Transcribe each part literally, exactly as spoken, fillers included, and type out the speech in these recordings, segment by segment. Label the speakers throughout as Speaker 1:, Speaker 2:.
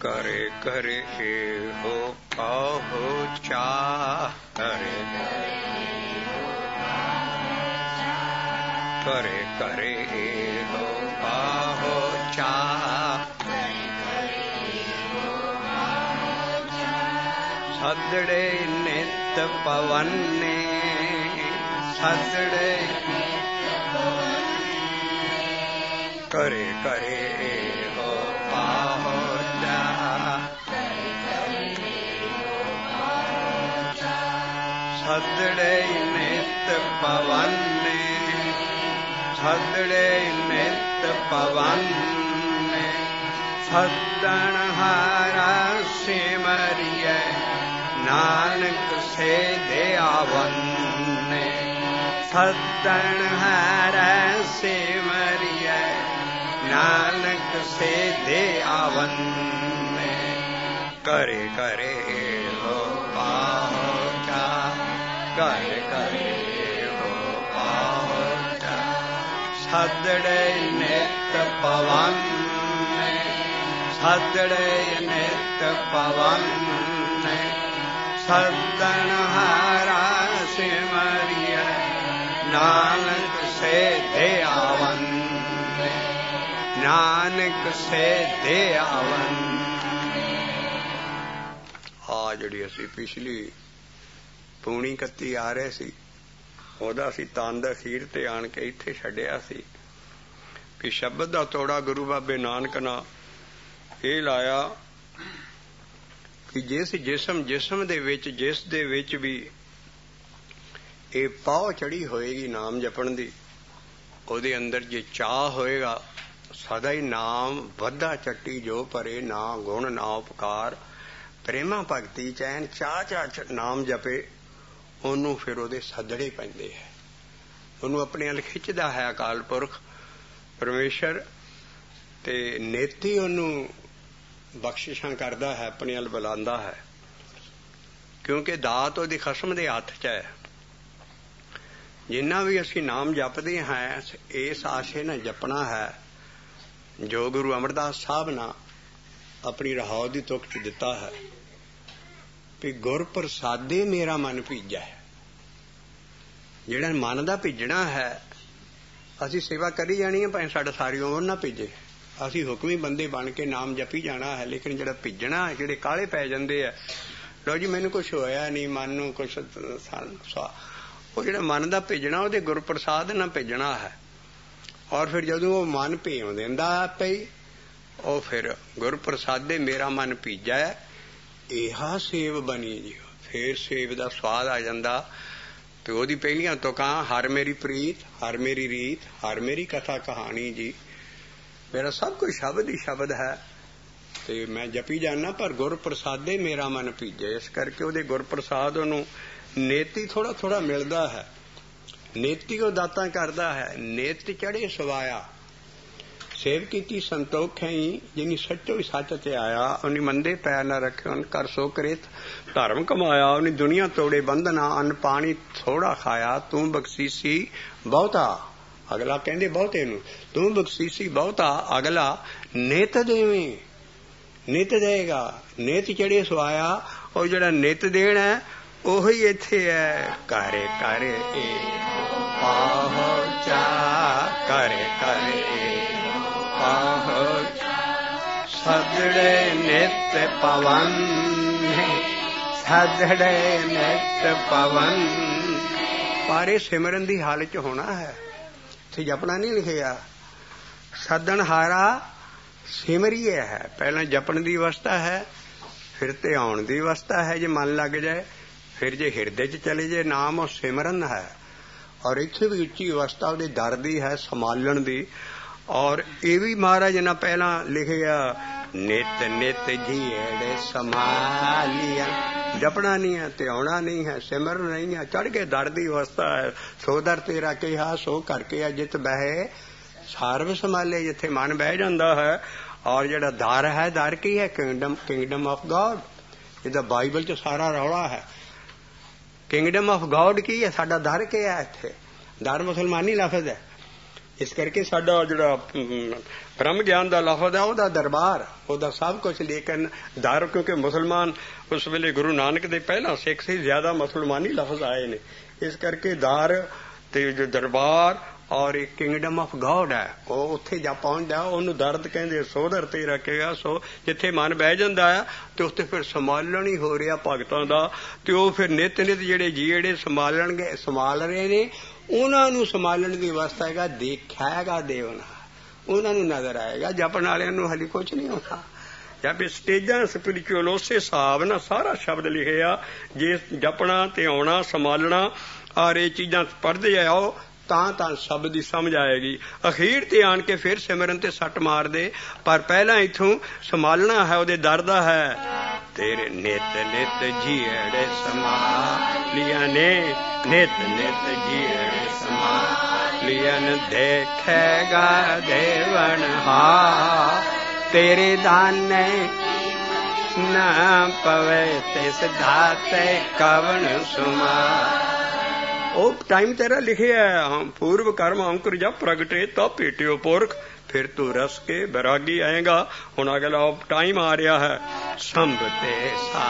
Speaker 1: करे करे हो पाहो चाह करे करे करे हो पाहो चाह सदड़े नित पवने सदड़े करे करे हो पाहो चाह सदड़े नित पवने सदड़े नित पवने सदन हारा सिमरिए नानक से दयावने सदन हारा सिमरिए नानक से दयावने करे करे हो पाहो चाह करे करे हो पाहो चाह सदड़े नित पवने सदड़े नित पवने सदन हारा सिमरिए नानक से दयावने नानक से दयावन। आ जिहड़ी असीं पिछली पौणी कत्ती आ रहे सी ਉਹਦਾ ਅਸੀਂ ਤੰਦ ਅਖੀਰ ਤੇ ਆਣ ਕੇ ਇੱਥੇ ਛੱਡਿਆ ਸੀ ਕਿ ਸ਼ਬਦ ਦਾ ਤੋੜਾ ਗੁਰੂ ਬਾਬੇ ਨਾਨਕ ਨੇ ਇਹ ਲਾਇਆ ਕਿ ਜਿਸ ਜਿਸਮ ਜਿਸਮ ਦੇ ਵਿੱਚ ਜਿਸ ਦੇ ਵਿੱਚ ਵੀ ਇਹ ਪਾਉ ਚੜੀ ਹੋਏਗੀ ਨਾਮ ਜਪਣ ਦੀ ਉਹਦੇ ਅੰਦਰ ਜੇ ਚਾਹ ਹੋਏਗਾ ਸਦਾ ਹੀ ਨਾਮ ਵੱਧਾ ਚੱਟੀ ਜੋ ਭਰੇ ਨਾ ਗੁਣ ਨਾ ਉਪਕਾਰ ਪ੍ਰੇਮਾ ਭਗਤੀ ਚੈਨ ਚਾਹ ਚਾਹ ਨਾਮ ਜਪੇ ਉਹਨੂੰ ਫਿਰ ਉਹਦੇ ਸਦੜੇ ਪੈਂਦੇ ਹੈ ਉਹਨੂੰ ਆਪਣੇ ਵੱਲ ਖਿੱਚਦਾ ਹੈ ਅਕਾਲ ਪੁਰਖ ਪਰਮੇਸ਼ਰ ਤੇ ਨੇਤੀ ਉਹਨੂੰ ਬਖਸ਼ਿਸ਼ਾਂ ਕਰਦਾ ਹੈ ਆਪਣੇ ਵੱਲ ਬੁਲਾਉਂਦਾ ਹੈ ਕਿਉਂਕਿ ਦਾਤ ਉਹਦੀ ਖਸਮ ਦੇ ਹੱਥ 'ਚ ਹੈ। ਜਿੰਨਾ ਵੀ ਅਸੀਂ ਨਾਮ ਜਪਦੇ ਹਾਂ ਇਸ ਆਸ਼ੇ ਨਾਲ ਜਪਣਾ ਹੈ ਜੋ ਗੁਰੂ ਅਮਰਦਾਸ ਸਾਹਿਬ ਨੇ ਆਪਣੀ ਰਹਾਉ ਦੀ ਤੁਕ 'ਚ ਦਿੱਤਾ ਹੈ ਵੀ ਗੁਰ ਪ੍ਰਸਾਦੇ ਮੇਰਾ ਮਨ ਭੀਜਾ ਹੈ। ਜਿਹੜਾ ਮਨ ਦਾ ਭਿੱਜਣਾ ਹੈ ਅਸੀਂ ਸੇਵਾ ਕਰੀ ਜਾਣੀ ਹੈ ਭਾਵੇਂ ਸਾਡਾ ਸਾਰੀ ਉਮਰ ਨਾ ਭਿੱਜੇ ਅਸੀਂ ਹੁਕਮੀ ਬੰਦੇ ਬਣ ਕੇ ਨਾਮ ਜਪੀ ਜਾਣਾ ਹੈ ਲੇਕਿਨ ਜਿਹੜਾ ਭਿੱਜਣਾ ਹੈ ਜਿਹੜੇ ਕਾਲੇ ਪੈ ਜਾਂਦੇ ਆ ਲਓ ਜੀ ਮੈਨੂੰ ਕੁਛ ਹੋਇਆ ਨਹੀਂ ਮਨ ਨੂੰ ਕੁਛ ਉਹ ਜਿਹੜਾ ਮਨ ਦਾ ਭਿੱਜਣਾ ਉਹਦੇ ਗੁਰ ਪ੍ਰਸਾਦ ਨਾਲ ਭਿੱਜਣਾ ਹੈ ਔਰ ਫਿਰ ਜਦੋਂ ਉਹ ਮਨ ਭੇਉ ਦਿੰਦਾ ਪਈ ਉਹ ਫਿਰ ਗੁਰ ਪ੍ਰਸਾਦੇ ਮੇਰਾ ਮਨ ਭੀਜਾ ਹੈ ਇਹਾ ਸੇਵ ਬਣੀ ਜੀ ਫੇਰ ਸੇਵ ਦਾ ਸਵਾਦ ਆ ਜਾਂਦਾ ਤੇ ਉਹਦੀ ਪਹਿਲੀਆਂ ਤੁਕਾਂ ਹਰ ਮੇਰੀ ਪ੍ਰੀਤ ਹਰ ਮੇਰੀ ਰੀਤ ਹਰ ਮੇਰੀ ਕਥਾ ਕਹਾਣੀ ਜੀ ਮੇਰਾ ਸਭ ਕੁਝ ਸ਼ਬਦ ਹੀ ਸ਼ਬਦ ਹੈ ਤੇ ਮੈਂ ਜਪੀ ਜਾਣਾ ਪਰ ਗੁਰ ਪ੍ਰਸਾਦੇ ਮੇਰਾ ਮਨ ਭੀਜੇ ਇਸ ਕਰਕੇ ਉਹਦੇ ਗੁਰ ਪ੍ਰਸਾਦ ਉਹਨੂੰ ਨੇਤੀ ਥੋੜਾ ਥੋੜਾ ਮਿਲਦਾ ਹੈ ਨੇਤੀ ਉਹ ਦਾਤਾਂ ਕਰਦਾ ਹੈ ਨੇਤ ਚੜੇ ਸਵਾਇਆ ਸੇਵ ਕੀਤੀ ਸੰਤੋਖ ਹੈ ਜਿਨੀ ਸੱਚੋ ਹੀ ਸੱਚ ਤੇ ਆਇਆ ਉਹਨੇ ਮੰਦੇ ਪੈਰ ਨਾ ਰੱਖੇ ਉਹਨ ਕਰ ਸੋ ਕ੍ਰਿਤ ਧਰਮ ਕਮਾਇਆ ਉਹਨੇ ਦੁਨੀਆ ਤੋੜੇ ਬੰਧਨਾ ਅੰਨ ਪਾਣੀ ਥੋੜਾ ਖਾਇਆ ਤੂੰ ਬਖਸ਼ੀਸੀ ਬਹੁਤਾ ਅਗਲਾ ਕਹਿੰਦੇ ਬਹੁਤੇ ਨੂੰ ਤੂੰ ਬਖਸ਼ੀਸੀ ਬਹੁਤਾ ਅਗਲਾ ਨਿਤ ਦੇਵੇਂ ਨਿਤ ਦੇਗਾ ਨਿਤ ਚੜੇ ਸਵਾਇਆ ਉਹ ਜਿਹੜਾ ਨਿਤ ਦੇਣ ਹੈ ਉਹੀ ਇੱਥੇ ਹੈ ਕਰੇ ਕਰੇ ਪਾਹੋ ਚਾ ਕਰੇ ਕਰੇ ਪਾਹੋ ਸਦੜੇ ਨਿਤ ਪਵਨ ਸਦੜੇ ਨਿਤ ਪਵਨ ਪਾਰੇ ਸਿਮਰਨ ਦੀ ਹਾਲਤ 'ਚ ਹੋਣਾ ਹੈ ਇੱਥੇ ਜਪਣਾ ਨਹੀਂ ਲਿਖਿਆ ਸਦਨ ਹਾਰਾ ਸਿਮਰੀਏ ਹੈ ਪਹਿਲਾਂ ਜਪਣ ਦੀ ਅਵਸਥਾ ਹੈ ਫਿਰ ਧਿਆਉਣ ਦੀ ਅਵਸਥਾ ਹੈ ਜੇ ਮਨ ਲੱਗ ਜਾਏ ਫਿਰ ਜੇ ਹਿਰਦੇ 'ਚ ਚਲੇ ਜੇ ਨਾਮ ਉਹ ਸਿਮਰਨ ਹੈ ਔਰ ਇੱਥੇ ਵੀ ਉੱਚੀ ਅਵਸਥਾ ਉਹਦੇ ਦਰ ਦੀ ਹੈ ਸੰਭਾਲਣ ਦੀ ਔਰ ਇਹ ਵੀ ਮਹਾਰਾਜ ਨੇ ਪਹਿਲਾਂ ਲਿਖਿਆ ਨਿਤ ਨਿਤ ਜੀੜੇ ਸੰਭਾਲੀਆਂ ਜਪਣਾ ਨਹੀਂ ਹੈ ਧਿਆਉਣਾ ਨਹੀਂ ਹੈ ਸਿਮਰਨ ਨਹੀਂ ਹੈ ਚੜ੍ਹ ਕੇ ਦਰ ਦੀ ਅਵਸਥਾ ਹੈ ਸੋ ਦਰ ਤੇਰਾ ਕਿਹਾ ਸੋ ਕਰਕੇ ਜਿੱਤ ਬਹਿ ਸਰਬ ਸੰਭਾਲੇ ਜਿੱਥੇ ਮਨ ਬਹਿ ਜਾਂਦਾ ਹੈ ਔਰ ਜਿਹੜਾ ਦਰ ਹੈ ਦਰ ਕੀ ਹੈ ਕਿੰਗਡਮ ਕਿੰਗਡਮ ਆਫ ਗॉड ਇਹਦਾ ਬਾਈਬਲ 'ਚ ਸਾਰਾ ਰੌਲਾ ਹੈ ਕਿੰਗਡਮ ਆਫ ਗॉड ਕੀ ਹੈ ਸਾਡਾ ਦਰ ਕੀ ਹੈ ਇੱਥੇ ਦਰ ਮੁਸਲਮਾਨੀ ਲਫ਼ਜ਼ ਹੈ ਇਸ ਕਰਕੇ ਸਾਡਾ ਜਿਹੜਾ ਬ੍ਰਹਮ ਗਿਆਨ ਦਾ ਲਫ਼ਜ਼ ਹੈ ਉਹਦਾ ਦਰਬਾਰ, ਉਹਦਾ ਸਭ ਕੁਝ। ਲੇਕਿਨ ਦਰ, ਕਿਉਂਕਿ ਮੁਸਲਮਾਨ ਉਸ ਵੇਲੇ ਗੁਰੂ ਨਾਨਕ ਦੇ ਪਹਿਲਾਂ ਸਿੱਖ ਸੀ, ਜ਼ਿਆਦਾ ਮੁਸਲਮਾਨੀ ਲਫ਼ਜ਼ ਆਏ ਨੇ, ਇਸ ਕਰਕੇ ਦਰ ਤੇ ਜੋ ਦਰਬਾਰ ਔਰ ਇੱਕ ਕਿੰਗਡਮ ਆਫ ਗॉड ਹੈ, ਉਹ ਉੱਥੇ ਜਾ ਪਹੁੰਚਦਾ, ਉਹਨੂੰ ਦਰਦ ਕਹਿੰਦੇ। ਸੋਧਰ ਤੇ ਰੱਖੇਗਾ, ਸੋ ਜਿੱਥੇ ਮਨ ਬਹਿ ਜਾਂਦਾ ਆ ਤੇ ਉੱਥੇ ਫਿਰ ਸੰਭਾਲਣ ਹੀ ਹੋ ਰਿਹਾ ਭਗਤਾਂ ਦਾ। ਤੇ ਉਹ ਫਿਰ ਨਿਤ ਨਿਤ ਜਿਹੜੇ ਜੀ ਜਿਹੜੇ ਸੰਭਾਲਣਗੇ, ਸੰਭਾਲ ਰਹੇ ਨੇ, ਉਹਨਾਂ ਨੂੰ ਸੰਭਾਲਣ ਦੀ ਅਵਸਥਾ ਹੈਗਾ। ਦੇਖਿਆਗਾ ਦੇਵਨਾ, ਉਹਨਾਂ ਨੂੰ ਨਜ਼ਰ ਆਏਗਾ। ਜਪਣ ਵਾਲਿਆਂ ਨੂੰ ਹਾਲੇ ਕੁਛ ਨਹੀਂ ਹੋਣਾ। ਜਾਂ ਵੀ ਸਟੇਜਾਂ ਸਪਿਰਿਚੁਅਲ ਉਸੇ ਹਿਸਾਬ ਨਾਲ ਸਾਰਾ ਸ਼ਬਦ ਲਿਖਿਆ। ਜੇ ਜਪਣਾ ਤੇ ਆਉਣਾ, ਸੰਭਾਲਣਾ ਔਰ ਇਹ ਚੀਜ਼ਾਂ ਪੜ੍ਹਦੇ ਆਓ ਤਾਂ ਤਾਂ ਸ਼ਬਦ ਦੀ ਸਮਝ ਆਏਗੀ। ਅਖੀਰ ਤੇ ਆਣ ਕੇ ਫਿਰ ਸਿਮਰਨ ਤੇ ਸੱਟ ਮਾਰਦੇ, ਪਰ ਪਹਿਲਾਂ ਇੱਥੋਂ ਸੰਭਾਲਣਾ ਹੈ, ਉਹਦੇ ਦਰ ਦਾ ਹੈ। ਤੇਰੇ ਨਿਤ ਨਿਤ ਜੀੜੇ ਸੰਭਾਲੀਆਂ ਨੇ, ਨਿਤ ਨਿਤ ਜੀੜੇ ਸੰਭਾਲੀਆਂ, ਦੇਖੇਗਾ ਦੇਵਨ ਹਾ ਤੇਰੇ ਦਾਨੇ ਨਾ ਪਵੇ ਤਿਸ ਦਾਤੇ ਕਵਣ ਸੁਮਾ। ਉਹ ਟਾਈਮ ਤੇਰਾ ਲਿਖਿਆ, ਪੂਰਵ ਕਰਮ ਅੰਕੁਰ ਜਬ ਪ੍ਰਗਟੇ ਤਬ ਭੇਟਿਓ ਪੁਰਖ, ਫਿਰ ਤੂੰ ਰਸ ਕੇ ਬੈਰਾਗੀ ਆਏਗਾ। ਹੁਣ ਅਗਲਾ ਟਾਈਮ ਆ ਰਿਹਾ ਹੈ। ਸੰਭਤੇ ਸਾ,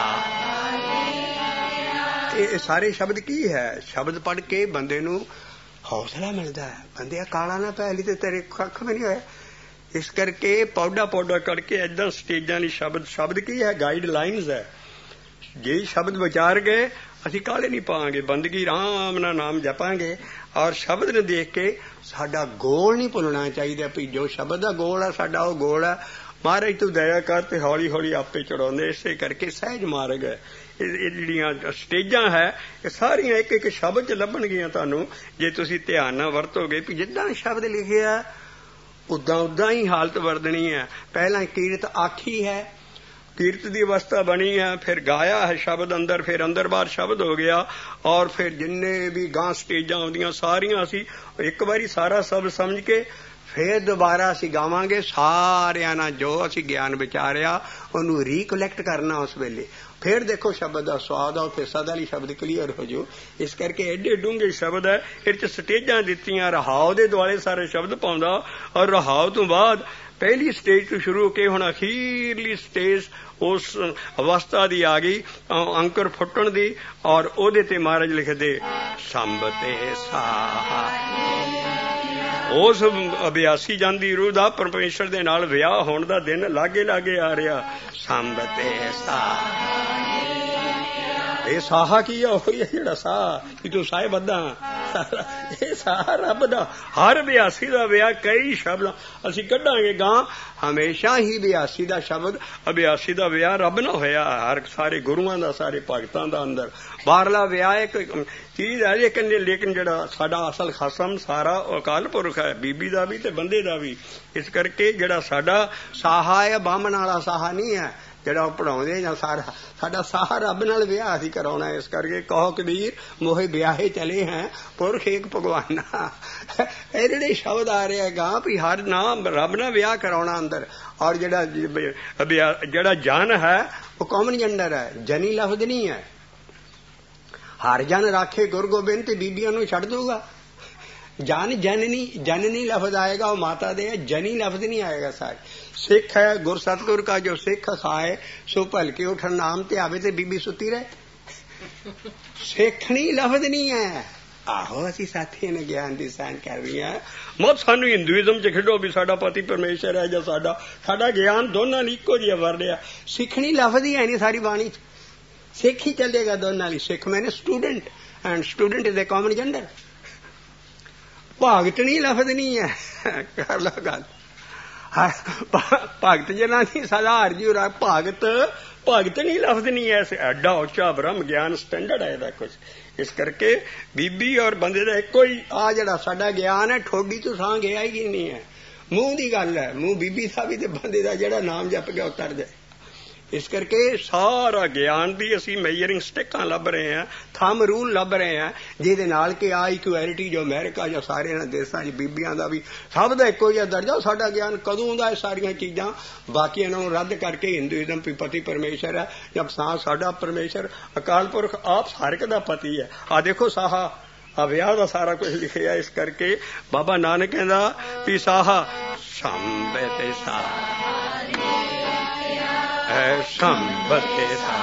Speaker 1: ਇਹ ਸਾਰੇ ਸ਼ਬਦ ਕੀ ਹੈ? ਸ਼ਬਦ ਪੜ੍ਹ ਕੇ ਬੰਦੇ ਨੂੰ ਹੌਸਲਾ ਮਿਲਦਾ ਹੈ। ਬੰਦੇ ਕਾਲਾ ਨਾ ਪੈ, ਲਈ ਤੇ ਤੇਰੇ ਕੱਖ ਵੀ ਨਹੀਂ ਹੋਇਆ। ਇਸ ਕਰਕੇ ਪੌਡਾ ਪੌਡਾ ਕਰਕੇ ਏਦਾਂ ਸਟੇਜਾਂ ਲਈ ਸ਼ਬਦ, ਸ਼ਬਦ ਕੀ ਹੈ? ਗਾਈਡ ਲਾਈਨਸ ਹੈ। ਜੇ ਸ਼ਬਦ ਵਿਚਾਰ ਗਏ ਅਸੀਂ ਕਾਲੇ ਨਹੀਂ ਪਾਵਾਂਗੇ, ਬੰਦਗੀ ਆਰਾਮ ਨਾਲ ਨਾਮ ਜਪਾਂਗੇ। ਔਰ ਸ਼ਬਦ ਨੂੰ ਦੇਖ ਕੇ ਸਾਡਾ ਗੋਲ ਨਹੀਂ ਭੁੱਲਣਾ ਚਾਹੀਦਾ ਵੀ ਜੋ ਸ਼ਬਦ ਦਾ ਗੋਲ ਹੈ ਸਾਡਾ ਉਹ ਗੋਲ ਹੈ। ਮਹਾਰਾਜ ਤੂੰ ਦਇਆ ਕਰ ਤੇ ਹੌਲੀ ਹੌਲੀ ਆਪੇ ਚੜਾਉਂਦੇ। ਇਸੇ ਕਰਕੇ ਸਹਿਜ ਮਾਰਗ ਹੈ। ਇਹ ਜਿਹੜੀਆਂ ਸਟੇਜਾਂ ਹੈ ਇਹ ਸਾਰੀਆਂ ਇੱਕ ਇੱਕ ਸ਼ਬਦ 'ਚ ਲੱਭਣਗੀਆਂ ਤੁਹਾਨੂੰ, ਜੇ ਤੁਸੀਂ ਧਿਆਨ ਨਾਲ ਵਰਤੋਗੇ। ਵੀ ਜਿੱਦਾਂ ਸ਼ਬਦ ਲਿਖਿਆ ਉਦਾਂ ਉਦਾਂ ਹੀ ਹਾਲਤ ਵਰਤਣੀ ਹੈ। ਪਹਿਲਾਂ ਕੀਰਤ ਆਖੀ ਹੈ, ਕੀਰਤ ਦੀ ਅਵਸਥਾ ਬਣੀ ਹੈ, ਫਿਰ ਗਾਇਆ ਹੈ ਸ਼ਬਦ ਅੰਦਰ, ਫਿਰ ਅੰਦਰ ਬਾਹਰ ਸ਼ਬਦ ਹੋ ਗਿਆ। ਔਰ ਫਿਰ ਜਿੰਨੇ ਵੀ ਗਾਂ ਸਟੇਜਾਂ ਆਉਂਦੀਆਂ ਸਾਰੀਆਂ ਅਸੀਂ ਇੱਕ ਵਾਰੀ ਸਾਰਾ ਸ਼ਬਦ ਸਮਝ ਕੇ ਫਿਰ ਦੁਬਾਰਾ ਅਸੀਂ ਗਾਵਾਂਗੇ। ਸਾਰਿਆਂ ਨਾਲ ਜੋ ਅਸੀਂ ਗਿਆਨ ਵਿਚਾਰਿਆ ਉਹਨੂੰ ਰੀਕਲੈਕਟ ਕਰਨਾ ਉਸ ਵੇਲੇ। ਫਿਰ ਦੇਖੋ ਸ਼ਬਦ ਦਾ ਸਵਾਦ ਆ, ਫਿਰ ਸਦਾ ਲਈ ਸ਼ਬਦ ਕਲੀਅਰ ਹੋ ਜਾਓ। ਇਸ ਕਰਕੇ ਐਡੇ ਡੂੰਘੇ ਸ਼ਬਦ ਹੈ। ਇਹ 'ਚ ਸਟੇਜਾਂ ਦਿੱਤੀਆਂ, ਰਹਾਉ ਦੇ ਦੁਆਲੇ ਸਾਰੇ ਸ਼ਬਦ ਪਾਉਂਦਾ। ਔਰ ਰਹਾਉ ਤੋਂ ਬਾਅਦ ਪਹਿਲੀ ਸਟੇਜ ਤੋਂ ਸ਼ੁਰੂ ਹੋ ਕੇ ਹੁਣ ਅਖੀਰਲੀ ਸਟੇਜ ਉਸ ਅਵਸਥਾ ਦੀ ਆ ਗਈ, ਅੰਕੁਰ ਫੁੱਟਣ ਦੀ। ਔਰ ਉਹਦੇ ਤੇ ਮਹਾਰਾਜ ਲਿਖਦੇ ਸੰਭਤੇ ਸਾਹਾ। ਉਸ ਅਭਿਆਸੀ ਜਾਂਦੀ ਰੂਹ ਦਾ ਪਰਮੇਸ਼ਰ ਦੇ ਨਾਲ ਵਿਆਹ ਹੋਣ ਦਾ ਦਿਨ ਲਾਗੇ ਲਾਗੇ ਆ ਰਿਹਾ। ਸੰਭਤੇ ਸਾਹਾ, ਇਹ ਸਾਹਾ ਕੀ ਆ? ਉਹੀ ਹੈ ਜਿਹੜਾ ਸਾਹ ਕਿ ਤੂੰ ਸਾਹ ਬੱਧਾ। ਇਹ ਸਾਹ ਰੱਬ ਦਾ। ਹਰ ਬਿਆਸੀ ਦਾ ਵਿਆਹ ਕਈ ਸ਼ਬਦ ਅਸੀਂ ਕੱਢਾਂਗੇ ਗਾਂ। ਹਮੇਸ਼ਾ ਹੀ ਬਿਆਸੀ ਦਾ ਸ਼ਬਦ, ਅਭਿਆਸੀ ਦਾ ਵਿਆਹ ਰੱਬ ਨਾਲ ਹੋਇਆ। ਹਰ ਸਾਰੇ ਗੁਰੂਆਂ ਦਾ, ਸਾਰੇ ਭਗਤਾਂ ਦਾ ਅੰਦਰ ਬਾਹਰਲਾ ਵਿਆਹ ਇੱਕ ਚੀਜ਼ ਹੈ। ਲੇਕਿਨ ਲੇਕਿਨ ਜਿਹੜਾ ਸਾਡਾ ਅਸਲ ਖਸਮ ਸਾਰਾ ਅਕਾਲ ਪੁਰਖ ਹੈ, ਬੀਬੀ ਦਾ ਵੀ ਤੇ ਬੰਦੇ ਦਾ ਵੀ। ਇਸ ਕਰਕੇ ਜਿਹੜਾ ਸਾਡਾ ਸਾਹਾ ਹੈ ਬਾਹਮਣ ਵਾਲਾ ਸਾਹਾ ਨਹੀਂ ਹੈ ਜਿਹੜਾ ਉਹ ਪੜਾਉਂਦੇ ਜਾਂ ਸਾਰਾ ਸਾਡਾ ਸਾਹ ਰੱਬ ਨਾਲ ਵਿਆਹ ਅਸੀਂ ਕਰਾਉਣਾ। ਇਸ ਕਰਕੇ ਕਹੋ ਕਬੀਰ ਮੋਹੇ ਵਿਆਹੇ ਚਲੇ ਹੈ ਪੁਰਖ ਏਕ ਭਗਵਾਨਾ। ਇਹ ਜਿਹੜੇ ਸ਼ਬਦ ਆ ਰਹੇ ਗਾ ਵੀ ਹਰ ਨਾਮ ਰੱਬ ਨਾਲ ਵਿਆਹ ਕਰਾਉਣਾ ਅੰਦਰ। ਔਰ ਜਿਹੜਾ ਜਿਹੜਾ ਜਨ ਹੈ ਉਹ ਕਾਮਨ ਜੈਂਡਰ ਹੈ, ਜਨੀ ਲਫ਼ਜ਼ ਨਹੀਂ ਹੈ। ਹਰ ਜਨ ਰਾਖੇ ਗੁਰੂ ਗੋਬਿੰਦ ਤੇ ਬੀਬੀਆਂ ਨੂੰ ਛੱਡ ਦੂਗਾ। ਜਨ ਜਨਨੀ ਜਨਨੀ ਲਫ਼ਜ਼ ਆਏਗਾ ਉਹ ਮਾਤਾ ਦੇ, ਜਨੀ ਲਫ਼ਜ਼ ਨਹੀਂ ਆਏਗਾ। ਸਾਰੇ ਸਿੱਖ ਹੈ ਗੁਰ ਸਤਿਗੁਰ ਕਾ ਜੋ ਸਿੱਖ ਖਾਏ ਸੋ ਭਲਕੇ ਉਠਣ ਨਾਮ ਤੇ ਆਵੇ ਤੇ ਬੀਬੀ ਸੁੱਤੀ ਰਹੇ। ਸਿੱਖਣੀ ਲਫ਼ਜ਼ ਨਹੀਂ ਹੈ। ਆਹੋ ਅਸੀਂ ਸਾਥੀਆਂ ਨੇ ਗਿਆਨ ਦੀ ਸਾਂਝ ਕਰ ਰਹੀ ਹਾਂ। ਮਤ ਸਾਨੂੰ ਹਿੰਦੂਇਜ਼ਮ ਚ ਖੇਡੋ ਵੀ ਸਾਡਾ ਪਤੀ ਪਰਮੇਸ਼ਰ ਹੈ ਜਾਂ ਸਾਡਾ ਸਾਡਾ ਗਿਆਨ ਦੋਨਾਂ ਨੇ ਇੱਕੋ ਜਿਹਾ ਵਰਡਿਆ। ਸਿੱਖਣੀ ਲਫ਼ਜ਼ ਹੀ ਹੈ ਨਹੀਂ ਸਾਰੀ ਬਾਣੀ ਚ। ਸਿੱਖ ਹੀ ਚੱਲੇਗਾ ਦੋਨਾਂ ਲਈ। ਸਿੱਖ ਮੈਨੇ student and student is a common gender. ਭਗਤਣੀ ਲਫ਼ਜ਼ ਨਹੀਂ ਹੈ। ਕਰ ਲਓ ਗੱਲ। ਭਗਤ ਜਨਾਂ ਦੀ ਸਦਾ ਹਰਜੀ ਹੋ। ਭਗਤ ਭਗਤਣੀ ਲਫ਼ਜ਼ ਨਹੀਂ ਹੈ। ਐਡਾ ਉੱਚਾ ਬ੍ਰਹਮ ਗਿਆਨ ਸਟੈਂਡਰਡ ਹੈ ਇਹਦਾ ਕੁਛ। ਇਸ ਕਰਕੇ ਬੀਬੀ ਔਰ ਬੰਦੇ ਦਾ ਇੱਕੋ ਹੀ ਆ ਜਿਹੜਾ ਸਾਡਾ ਗਿਆਨ ਹੈ। ਠੋਡੀ ਤੋਂ ਸਾਂ ਗਿਆ ਹੀ ਨਹੀਂ ਹੈ। ਮੂੰਹ ਦੀ ਗੱਲ ਹੈ। ਮੂੰਹ ਬੀਬੀ ਦਾ ਵੀ ਤੇ ਬੰਦੇ ਦਾ ਜਿਹੜਾ ਨਾਮ ਜਪ ਗਿਆ ਉਤਰ ਜਾਏ। ਇਸ ਕਰਕੇ ਸਾਰਾ ਗਿਆਨ ਦੀ ਅਸੀਂ ਮੈਜਰਿੰਗ ਸਟਿਕਾਂ ਲੱਭ ਰਹੇ ਹਾਂ, ਥੰਮ ਰੂਲ ਲੱਭ ਰਹੇ ਹਾਂ, ਜਿਹਦੇ ਨਾਲ ਕਿ ਆ ਇਕੁਐਲਿਟੀ ਜੋ ਅਮਰੀਕਾ ਜਾਂ ਸਾਰੇ ਇਹਨਾਂ ਦੇਸ਼ਾਂ 'ਚ ਬੀਬੀਆਂ ਦਾ ਵੀ ਸਭ ਦਾ ਇੱਕੋ ਜਿਹਾ ਦਰਜਾ। ਸਾਡਾ ਗਿਆਨ ਕਦੋਂ ਦਾ ਇਹ ਸਾਰੀਆਂ ਚੀਜ਼ਾਂ ਬਾਕੀਆਂ ਨੂੰ ਰੱਦ ਕਰਕੇ ਹਿੰਦੂਇਜ਼ਮ ਵੀ ਪਤੀ ਪਰਮੇਸ਼ਰ ਹੈ ਜਾਂ ਸਾਹ ਸਾਡਾ ਪਰਮੇਸ਼ਰ ਅਕਾਲ ਪੁਰਖ ਆਪ ਹਰ ਇੱਕ ਦਾ ਪਤੀ ਹੈ। ਆ ਦੇਖੋ ਸਾਹਾ ਆ ਵਿਆਹ ਦਾ ਸਾਰਾ ਕੁਝ ਲਿਖਿਆ। ਇਸ ਕਰਕੇ ਬਾਬਾ ਨਾਨਕ ਕਹਿੰਦਾ ਵੀ ਸਾਹਾ ਸੰਬਤੇ ਸਾ ਸੰਬਤੇ ਸਾ।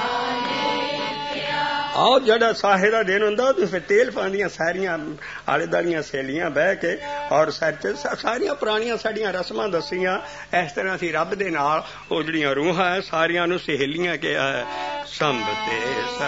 Speaker 1: ਆਹ ਜਿਹੜਾ ਸਾਹੇ ਦਾ ਦਿਨ ਹੁੰਦਾ ਉਹਦੇ ਫਿਰ ਤੇਲ ਪਾਉਂਦੀਆਂ ਸਾਰੀਆਂ ਆਲੇ ਦੁਆਲੀਆਂ ਸਹੇਲੀਆਂ ਬਹਿ ਕੇ ਔਰ ਸਿਰ 'ਚ ਸਾਰੀਆਂ ਪੁਰਾਣੀਆਂ ਸਾਡੀਆਂ ਰਸਮਾਂ ਦੱਸੀਆਂ। ਇਸ ਤਰ੍ਹਾਂ ਅਸੀਂ ਰੱਬ ਦੇ ਨਾਲ ਉਹ ਜਿਹੜੀਆਂ ਰੂਹਾਂ ਹੈ ਸਾਰੀਆਂ ਨੂੰ ਸਹੇਲੀਆਂ ਕਿਹਾ ਹੈ। ਸੰਬਤੇ ਸਾ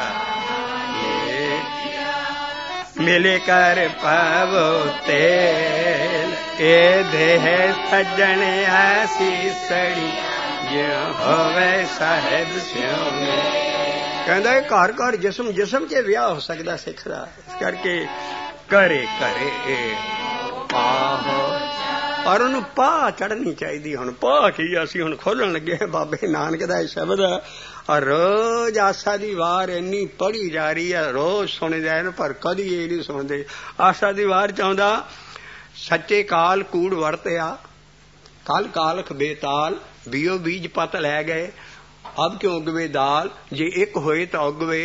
Speaker 1: ਮਿਲੇ ਕਰ ਪਾਵੋ ਤੇਲ ਇਹ ਦੇਹ ਸੱਜਣ ਐਸੀ ਸੜੀ ਜਿਉ ਹੋਵੇ ਸਾਹਿਬ ਸਿਉ। ਕਹਿੰਦਾ ਇਹ ਘਰ ਘਰ ਜਿਸਮ ਜਿਸਮ 'ਚ ਵਿਆਹ ਹੋ ਸਕਦਾ ਸਿੱਖ ਦਾ। ਇਸ ਕਰਕੇ ਘਰੇ ਘਰੇ ਪਾਹ ਔਰ ਉਹਨੂੰ ਪਾਹ ਚੜ੍ਹਨੀ ਚਾਹੀਦੀ। ਹੁਣ ਪਾਹ ਕੀ ਅਸੀਂ ਹੁਣ ਖੋਲਣ ਲੱਗੇ ਬਾਬੇ ਨਾਨਕ ਦਾ ਇਹ ਸ਼ਬਦ। ਔਰ ਰੋਜ਼ ਆਸਾ ਦੀ ਵਾਰ ਇੰਨੀ ਪੜ੍ਹੀ ਜਾ ਰਹੀ ਹੈ, ਰੋਜ਼ ਸੁਣੇ ਜਾਏ ਨਾ, ਪਰ ਕਦੀ ਇਹ ਨਹੀਂ ਸੁਣਦੇ। ਆਸਾ ਦੀ ਵਾਰ ਚਾਹੁੰਦਾ ਸੱਚੇ ਕਾਲ ਕੂੜ ਵਰਤਿਆ ਕਲ ਕਾਲਖ ਬੇਤਾਲ ਬੀਓ ਬੀਜ ਪਤ ਲੈ ਗਏ ਅਬ ਕਿਉਂ ਉਗਵੇ ਦਾਲ। ਜੇ ਇੱਕ ਹੋਏ ਤਾਂ ਉਗਵੇ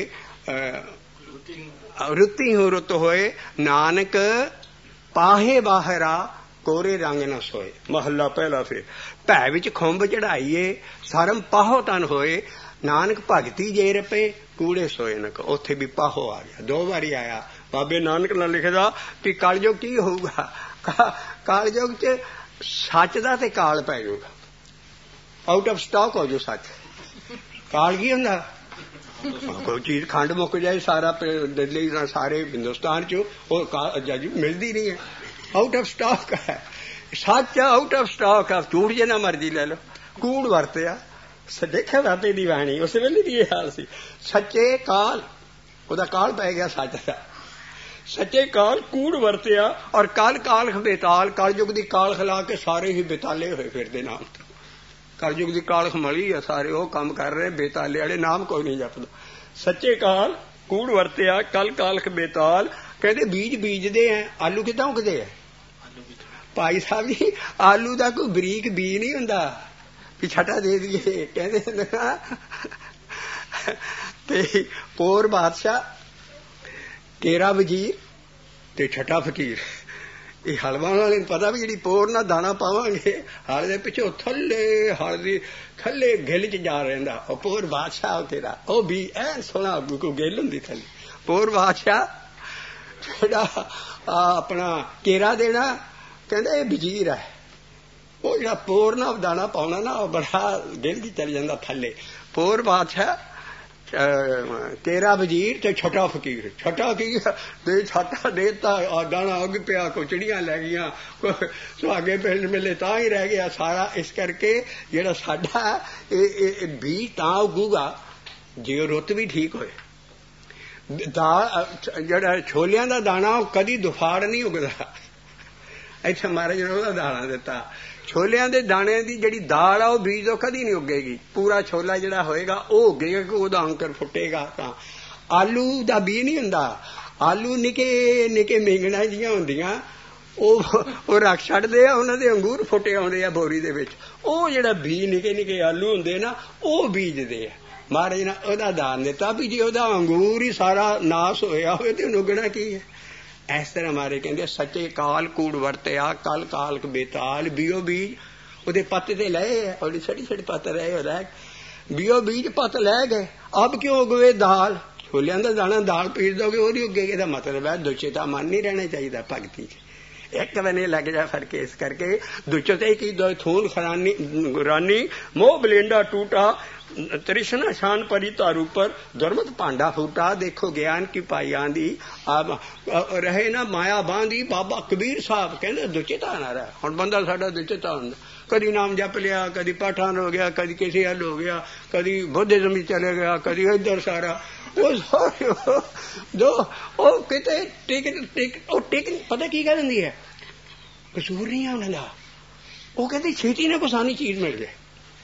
Speaker 1: ਰੁੱਤੀ ਹੋ ਰੁੱਤ ਹੋਏ ਨਾਨਕ ਪਾਹੇ ਬਾਹਰਾ ਕੋਰੇ ਰੰਗ ਨਾ ਸੋਏ। ਮਹੱਲਾ ਪਹਿਲਾ। ਫਿਰ ਭੈ ਵਿੱਚ ਖੁੰਭ ਚੜਾਈਏ ਸਰਮ ਪਾਹੋ ਤਨ ਹੋਏ ਨਾਨਕ ਭਗਤੀ ਜੇ ਰਪੇ ਕੂੜੇ ਸੋਏ ਨਕ। ਉੱਥੇ ਵੀ ਪਾਹੋ ਆ ਗਿਆ, ਦੋ ਵਾਰੀ ਆਇਆ। ਬਾਬੇ ਨਾਨਕ ਨਾਲ ਲਿਖਦਾ ਵੀ ਕਲਯੁਗ ਕੀ ਹੋਊਗਾ। ਕਲਯੁਗ ਚ ਸੱਚ ਦਾ ਤੇ ਕਾਲ ਪੈ ਜਾਊਗਾ, ਆਊਟ ਆਫ ਸਟਾਕ ਹੋ ਜਾਊ ਸੱਚ। ਕਾਲ ਕੀ ਹੁੰਦਾ? ਕੋਈ ਚੀਜ਼ ਖੰਡ ਮੁੱਕ ਜਾਏ ਸਾਰਾ ਦਿੱਲੀ ਸਾਰੇ ਹਿੰਦੁਸਤਾਨ ਚ ਉਹ ਜੱਜ ਮਿਲਦੀ ਨਹੀਂ ਹੈ, ਆਊਟ ਆਫ ਸਟਾਕ ਹੈ। ਸੱਚ ਆਊਟ ਆਫ ਸਟਾਕ ਆ, ਝੂਠ ਜਿੰਨਾ ਮਰਜ਼ੀ ਲੈ ਲਓ। ਕੂੜ ਵਰਤਿਆ ਦੇਖਿਆ ਬਾਬੇ ਦੀ ਬਾਣੀ ਉਸ ਵੇਲੇ ਵੀ ਇਹ ਹਾਲ ਸੀ। ਸੱਚੇ ਕਾਲ ਉਹਦਾ ਕਾਲ ਪੈ ਗਿਆ ਸੱਚ ਦਾ। ਸੱਚੇ ਕਾਲ ਕੂੜ ਵਰਤਿਆ ਔਰ ਕਲ ਕਾਲਖ ਬੇਤਾਲ। ਕਲਯੁਗ ਦੀ ਕਾਲਖ ਲਾ ਕੇ ਸਾਰੇ ਹੀ ਬੇਤਾਲੇ ਹੋਏ ਫਿਰਦੇ ਨਾਮ ਤੋਂ। ਕਲਯੁਗ ਦੀ ਕਾਲਖ ਮਲੀ ਆ, ਸਾਰੇ ਉਹ ਕੰਮ ਕਰ ਰਹੇ ਬੇਤਾਲੇ ਵਾਲੇ, ਨਾਮ ਕੋਈ ਨਹੀਂ ਜਪਦਾ। ਸੱਚੇ ਕਾਲ ਕੂੜ ਵਰਤਿਆ ਕਲ ਕਾਲਖ ਬੇਤਾਲ। ਕਹਿੰਦੇ ਬੀਜ ਬੀਜਦੇ ਆ, ਆਲੂ ਕਿੱਦਾਂ ਉਗਦੇ ਆ ਭਾਈ ਸਾਹਿਬ ਜੀ? ਆਲੂ ਦਾ ਕੋਈ ਬਰੀਕ ਬੀਜ ਨਹੀਂ ਹੁੰਦਾ ਵੀ ਛਟਾ ਦੇ ਦਈਏ। ਕਹਿੰਦੇ ਤੇ ਪੋਰ ਬਾਦਸ਼ਾਹ ਕੇਰਾ ਵਜ਼ੀਰ ਤੇ ਛਟਾ ਫਕੀਰ। ਇਹ ਹਲਵਾ ਵਾਲੇ ਨੂੰ ਪਤਾ ਵੀ ਜਿਹੜੀ ਪੋਰ ਨਾਲ ਦਾਣਾ ਪਾਵਾਂਗੇ ਹਲ ਦੇ ਪਿੱਛੋਂ ਥੱਲੇ ਹਲ ਦੀ ਥੱਲੇ ਗਿੱਲ ਚ ਜਾ ਰਹਿੰਦਾ। ਉਹ ਪੋਰ ਬਾਦਸ਼ਾਹ ਤੇਰਾ ਉਹ ਵੀ ਐ ਸੋਹਣਾ ਕੋਈ ਗਿੱਲ ਹੁੰਦੀ ਥੱਲੇ। ਪੋਰ ਬਾਦਸ਼ਾਹ ਜਿਹੜਾ ਆਪਣਾ ਕੇਰਾ ਦੇਣਾ ਕਹਿੰਦਾ ਇਹ ਵਜ਼ੀਰ ਹੈ। ਉਹ ਜਿਹੜਾ ਪੋਰ ਨਾਲ ਦਾਣਾ ਪਾਉਣਾ ਨਾ ਉਹ ਬੜਾ ਗਿੱਲ ਚ ਚਲ ਜਾਂਦਾ ਥੱਲੇ। ਪੋਰ ਬਾਦਸ਼ਾਹ ਤੇਰਾ ਵਜ਼ੀਰ ਤੇ ਛੋਟਾ ਫਕੀਰ। ਛੋਟਾ ਕੀ ਦੇ ਛਾਟਾ ਦੇਤਾ ਦਾਣਾ ਉੱਗ ਪਿਆ, ਕੋਈ ਚਿੜੀਆਂ ਲੈ ਗਈਆਂ, ਕੋਈ ਸੁਹਾਗੇ ਪਿੰਡ ਮਿਲੇ ਤਾਂ ਹੀ ਰਹਿ ਗਿਆ ਸਾਰਾ। ਇਸ ਕਰਕੇ ਜਿਹੜਾ ਸਾਡਾ ਇਹ ਬੀਜ ਤਾਂ ਉੱਗੂਗਾ ਜੇ ਉਹ ਰੁੱਤ ਵੀ ਠੀਕ ਹੋਏ। ਦਾ ਜਿਹੜਾ ਛੋਲਿਆਂ ਦਾ ਦਾਣਾ ਉਹ ਕਦੀ ਦੁਫਾੜ ਨਹੀਂ ਉੱਗਦਾ। ਇੱਥੇ ਮਹਾਰਾਜ ਨੇ ਉਹਦਾ ਦਾਣਾ ਦਿੱਤਾ। ਛੋਲਿਆਂ ਦੇ ਦਾਣੇ ਦੀ ਜਿਹੜੀ ਦਾਲ ਆ ਉਹ ਬੀਜ ਤੋਂ ਕਦੀ ਨਹੀਂ ਉੱਗੇਗੀ। ਪੂਰਾ ਛੋਲਾ ਜਿਹੜਾ ਹੋਏਗਾ ਉਹ ਉੱਗੇਗਾ ਕਿ ਉਹਦਾ ਅੰਕਰ ਫੁੱਟੇਗਾ। ਤਾਂ ਆਲੂ ਦਾ ਬੀਜ ਨਹੀਂ ਹੁੰਦਾ। ਆਲੂ ਨਿੱਕੇ ਨਿੱਕੇ ਮੇਂਗਣਾ ਜਿਹੀਆਂ ਹੁੰਦੀਆਂ, ਉਹ ਉਹ ਰੱਖ ਛੱਡਦੇ ਆ, ਉਹਨਾਂ ਦੇ ਅੰਗੂਰ ਫੁੱਟੇ ਆਉਂਦੇ ਆ ਬੋਰੀ ਦੇ ਵਿੱਚ। ਉਹ ਜਿਹੜਾ ਬੀਜ ਨਿੱਕੇ ਨਿੱਕੇ ਆਲੂ ਹੁੰਦੇ ਨਾ ਉਹ ਬੀਜਦੇ ਆ। ਮਹਾਰਾਜ ਨੇ ਉਹਦਾ ਦਾਨ ਦਿੱਤਾ ਵੀ ਜੇ ਉਹਦਾ ਅੰਗੂਰ ਹੀ ਸਾਰਾ ਨਾਸ ਹੋਇਆ ਹੋਵੇ ਤੇ ਉਹਨੂੰ ਉੱਗਣਾ ਕੀ ਹੈ। ਇਸ ਤਰ੍ਹਾਂ ਮਾਰੇ ਕਹਿੰਦੇ ਸੱਚੇ ਕਾਲ ਕੂੜ ਵਰਤਿਆ ਕਲ ਕਾਲਕ ਬੇਤਾਲ। ਬੀਓ ਬੀਜ ਉਹਦੇ ਪੱਤੇ ਤੇ ਲਏ ਆ, ਉਹਦੀ ਛੋਟੀ ਛੋਟੀ ਪੱਤ ਰਹੇ ਹੋ ਲੈ ਬੀਓ ਬੀਜ ਪੱਤ ਲੈ ਗਏ। ਅਬ ਕਿਉਂ ਉਗਵੇ ਦਾਲ। ਛੋਲਿਆਂ ਦਾ ਦਾਣਾ ਦਾਲ ਪੀੜ ਦੋਗੇ ਉਹਦੀ ਉੱਗੇਗੀ। ਇਹਦਾ ਮਤਲਬ ਹੈ ਦੁਚਿਤਾ ਮਨ ਨਹੀਂ ਰਹਿਣਾ ਚਾਹੀਦਾ ਭਗਤੀ ਚ। ਇੱਕ ਬਨੇ ਲੱਗ ਜਾ ਫਰਕ। ਇਸ ਕਰਕੇ ਦੁਚਤੇ ਕੀ ਦੋ ਥੂਨ ਖਰਾਨੀ ਰਾਨੀ ਮੋਹ ਬਲੇਂਡਾ ਟੂਟਾ ਤ੍ਰਿਸ਼ਨਾ ਸ਼ਾਨ ਪਰੀ ਤਾਰੂ ਪਰ ਦੁਰਮਤ ਭਾਂਡਾ ਫੂਟਾ। ਦੇਖੋ ਗਿਆਨ ਕੀ ਪਾਈ ਆਂਦੀ ਰਹੇ ਨਾ ਮਾਇਆ ਬਾਂਦੀ। ਬਾਬਾ ਕਬੀਰ ਸਾਹਿਬ ਕਹਿੰਦੇ ਦੁਚਿਤਾ ਨਾ ਰਹਿ। ਹੁਣ ਬੰਦਾ ਸਾਡਾ ਦੁਚਿਤਾ ਹੁੰਦਾ, ਕਦੀ ਨਾਮ ਜਪ ਲਿਆ, ਕਦੀ ਪਠਾਨ ਹੋ ਗਿਆ, ਕਦੀ ਕਿਸੇ ਹੱਲ ਹੋ ਗਿਆ, ਕਦੀ ਬੁੱਧਿਜ਼ਮ ਵਿੱਚ ਚਲੇ ਗਿਆ, ਕਦੀ ਇੱਧਰ ਸਾਰਾ ਉਹ ਸਾਰੇ ਦੋ ਉਹ ਕਿਤੇ ਟਿਕ ਟਿਕ ਉਹ ਟਿਕ ਪਤਾ ਕੀ ਕਹਿ ਦਿੰਦੀ ਹੈ ਕਸੂਰ ਨਹੀਂ ਹੈ ਉਹਨਾਂ ਦਾ। ਉਹ ਕਹਿੰਦੀ ਛੇਤੀ ਨਾ ਕੁਸਾਨੀ ਚੀਜ਼ ਮਿਲ ਜਾਏ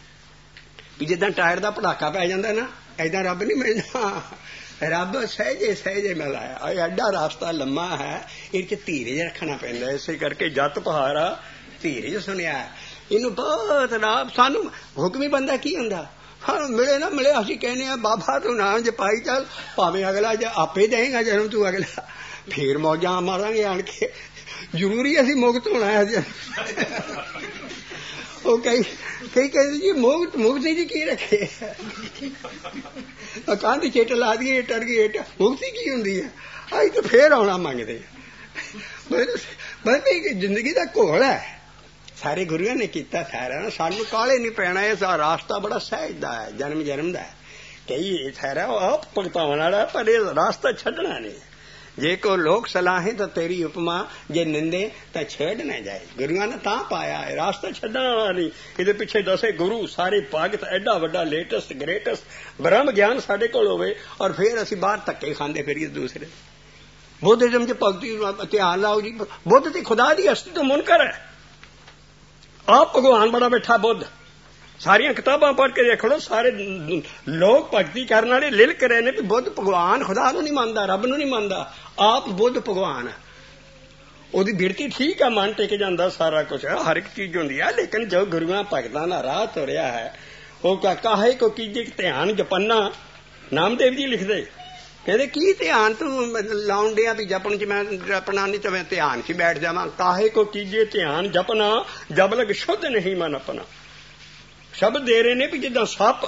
Speaker 1: ਵੀ ਜਿੱਦਾਂ ਟਾਇਰ ਦਾ ਪਟਾਕਾ ਪੈ ਜਾਂਦਾ ਨਾ ਏਦਾਂ ਰੱਬ ਨਹੀਂ ਮਿਲਦਾ। ਰੱਬ ਸਹਿਜੇ ਸਹਿਜੇ ਮਿਲਾਇਆ। ਐਡਾ ਰਾਸਤਾ ਲੰਮਾ ਹੈ, ਇਹ ਚ ਧੀਰਜ ਰੱਖਣਾ ਪੈਂਦਾ। ਇਸੇ ਕਰਕੇ ਜੱਤ ਪਹਾੜਾ ਧੀਰਜ ਸੁਣਿਆ। ਇਹਨੂੰ ਬਹੁਤ ਰਾਬ ਸਾਨੂੰ ਹੁਕਮੀ ਬੰਦਾ ਕੀ ਹੁੰਦਾ ਹਾਂ ਮਿਲੇ ਨਾ ਮਿਲੇ ਅਸੀਂ ਕਹਿੰਦੇ ਆ ਬਾਬਾ ਤੂੰ ਨਾਮ ਜਪਾਈ ਚੱਲ, ਭਾਵੇਂ ਅਗਲਾ ਜੇ ਆਪੇ ਦੇਏਗਾ ਜਨਮ ਤੂੰ ਅਗਲਾ ਫੇਰ ਮੌਜਾਂ ਮਾਰਾਂਗੇ ਆਣ ਕੇ, ਜ਼ਰੂਰੀ ਅਸੀਂ ਮੁਕਤ ਹੋਣਾ ਹੈ। ਉਹ ਕਈ ਕਈ ਕਹਿੰਦੇ ਜੀ ਮੁਕਤ ਮੁਕਤੀ ਜੀ ਕੀ ਰੱਖੇ, ਕੰਧ ਚਿੱਟ ਲਾ ਦਈਏ ਟਰ ਗਈ ਹੇਠ, ਮੁਕਤੀ ਕੀ ਹੁੰਦੀ ਹੈ? ਅਸੀਂ ਤਾਂ ਫੇਰ ਆਉਣਾ ਮੰਗਦੇ ਬਸ ਜ਼ਿੰਦਗੀ ਦਾ ਘੋਲ ਹੈ, ਸਾਰੇ ਗੁਰੂਆਂ ਨੇ ਕੀਤਾ ਸਾਰਾ, ਸਾਨੂੰ ਕਾਹਲੇ ਨਹੀਂ ਪੈਣਾ। ਇਹ ਰਾਸਤਾ ਬੜਾ ਸਹਿਜ ਦਾ ਹੈ, ਜਨਮ ਜਨਮ ਦਾ ਹੈ। ਕਈ ਸਾਰਾ ਆਪ ਭਗਤਾਉਣ ਵਾਲਾ, ਪਰ ਇਹ ਰਾਸਤਾ ਛੱਡਣਾ ਨਹੀਂ। ਜੇ ਕੋ ਲੋਕ ਸਲਾਹੇ ਤਾਂ ਤੇਰੀ ਉਪਮਾ, ਜੇ ਨਿੰਦੇ ਤਾਂ ਛੇੜ ਨਾ ਜਾਏ। ਗੁਰੂਆਂ ਨੇ ਤਾਂ ਪਾਇਆ ਹੈ, ਰਾਸਤਾ ਛੱਡਣ ਵਾਲਾ ਨਹੀਂ। ਇਹਦੇ ਪਿੱਛੇ ਦਸੇ ਗੁਰੂ ਸਾਰੇ ਭਗਤ, ਐਡਾ ਵੱਡਾ ਲੇਟੈਸਟ ਗ੍ਰੇਟੈਸਟ ਬ੍ਰਹਮ ਗਿਆਨ ਸਾਡੇ ਕੋਲ ਹੋਵੇ, ਔਰ ਫੇਰ ਅਸੀਂ ਬਾਹਰ ਧੱਕੇ ਖਾਂਦੇ ਫਿਰੀਏ ਦੂਸਰੇ। ਬੁੱਧਿਜ਼ਮ ਚ ਭਗਤੀ ਧਿਆਨ ਲਾਓ ਜੀ, ਬੁੱਧ ਤੇ ਖੁਦਾ ਦੀ ਹਸਤੀ ਤੋਂ ਮੁਨਕਰ ਹੈ। ਆਪ ਭਗਵਾਨ ਬੜਾ ਬੈਠਾ ਬੁੱਧ, ਸਾਰੀਆਂ ਕਿਤਾਬਾਂ ਪੜ੍ਹ ਕੇ ਦੇਖ ਲਓ, ਸਾਰੇ ਲੋਕ ਭਗਤੀ ਕਰਨ ਵਾਲੇ ਲਿਲਕ ਰਹੇ ਨੇ ਵੀ ਬੁੱਧ ਭਗਵਾਨ ਖੁਦਾ ਨੂੰ ਨਹੀਂ ਮੰਨਦਾ, ਰੱਬ ਨੂੰ ਨਹੀਂ ਮੰਨਦਾ, ਆਪ ਬੁੱਧ ਭਗਵਾਨ ਹੈ। ਉਹਦੀ ਗਿਣਤੀ ਠੀਕ ਹੈ, ਮਨ ਟਿਕ ਜਾਂਦਾ, ਸਾਰਾ ਕੁਛ ਹਰ ਇੱਕ ਚੀਜ਼ ਹੁੰਦੀ ਹੈ। ਲੇਕਿਨ ਜੋ ਗੁਰੂਆਂ ਭਗਤਾਂ ਦਾ ਰਾਹ ਤੁਰਿਆ ਹੈ, ਉਹ ਕਾਹੇ ਕੋ ਕੀਜੇ ਧਿਆਨ ਜਪੰਨਾ। ਨਾਮਦੇਵ ਜੀ ਲਿਖਦੇ, ਕਹਿੰਦੇ ਕੀ ਧਿਆਨ ਤੂੰ ਲਾਉਣ ਡਿਆ ਵੀ ਜਪਣ ਚ, ਮੈਂ ਜਪਣਾ ਨਹੀਂ ਤਾਂ ਮੈਂ ਧਿਆਨ ਚ ਬੈਠ ਜਾਵਾਂ। ਕਾਹੇ ਕੋ ਕੀਜੇ ਧਿਆਨ ਜਪਨਾ, ਜਬ ਲਗ ਸ਼ੁੱਧ ਨਹੀਂ ਮਨ ਆਪਣਾ। ਸ਼ਬਦ ਦੇ ਰਹੇ ਨੇ ਵੀ ਜਿੱਦਾਂ ਸੱਪ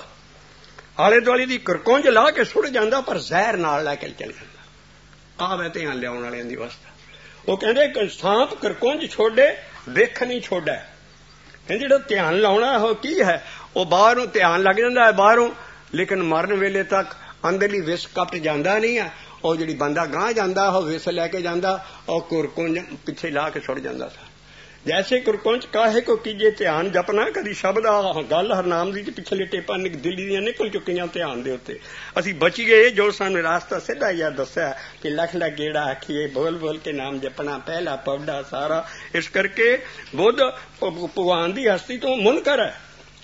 Speaker 1: ਆਲੇ ਦੁਆਲੇ ਦੀ ਕਰਕੁੰਝ ਲਾ ਕੇ ਸੁੱਟ ਜਾਂਦਾ, ਪਰ ਜ਼ਹਿਰ ਨਾਲ ਲੈ ਕੇ ਚਲ ਜਾਂਦਾ। ਆਹ ਮੈਂ ਧਿਆਨ ਲਿਆਉਣ ਵਾਲਿਆਂ ਦੀ ਅਵਸਥਾ। ਉਹ ਕਹਿੰਦੇ ਸਾਂਪ ਕਰਕੁੰਝ ਛੋੜੇ, ਵੇਖ ਨਹੀਂ ਛੋੜਾ। ਕਹਿੰਦੇ ਜਿਹੜਾ ਧਿਆਨ ਲਾਉਣਾ ਉਹ ਕੀ ਹੈ? ਉਹ ਬਾਹਰੋਂ ਧਿਆਨ ਲੱਗ ਜਾਂਦਾ ਹੈ ਬਾਹਰੋਂ, ਲੇਕਿਨ ਮਰਨ ਵੇਲੇ ਤੱਕ ਅੰਦਰਲੀ ਵਿਸ ਕੱਟ ਜਾਂਦਾ ਨਹੀਂ ਹੈ। ਉਹ ਜਿਹੜੀ ਬੰਦਾ ਗਾਂਹ ਜਾਂਦਾ ਉਹ ਵਿਸ ਲੈ ਕੇ ਜਾਂਦਾ, ਉਹ ਕੁਰਕੁੰਝ ਪਿੱਛੇ ਲਾ ਕੇ ਸੁੱਟ ਜਾਂਦਾ ਸੀ। ਜੈਸੇ ਕੁਰਕੁੰਝ ਕਾਹੇ ਕੋ ਕੀਜੇ ਧਿਆਨ ਜਪਨਾ। ਕਦੀ ਸ਼ਬਦ ਆ ਗੱਲ ਹਰਨਾਮ ਦੀ ਪਿਛਲੇ ਟੇਪਾਂ ਦਿੱਲੀ ਦੀਆਂ ਨਿਕਲ ਚੁੱਕੀਆਂ ਧਿਆਨ ਦੇ ਉੱਤੇ। ਅਸੀਂ ਬਚ ਗਏ, ਜੋ ਸਾਨੂੰ ਰਾਸਤਾ ਸਿੱਧਾ ਯਾਰ ਦੱਸਿਆ ਕਿ ਲੱਖ ਲੱਖ ਗੇੜਾ ਆਖੀਏ, ਬੋਲ ਬੋਲ ਕੇ ਨਾਮ ਜਪਣਾ, ਪਹਿਲਾ ਪੌੜਾ ਸਾਰਾ। ਇਸ ਕਰਕੇ ਬੁੱਧ ਭਗਵਾਨ ਦੀ ਹਸਤੀ ਤੋਂ ਮੁਨਕਰ ਹੈ,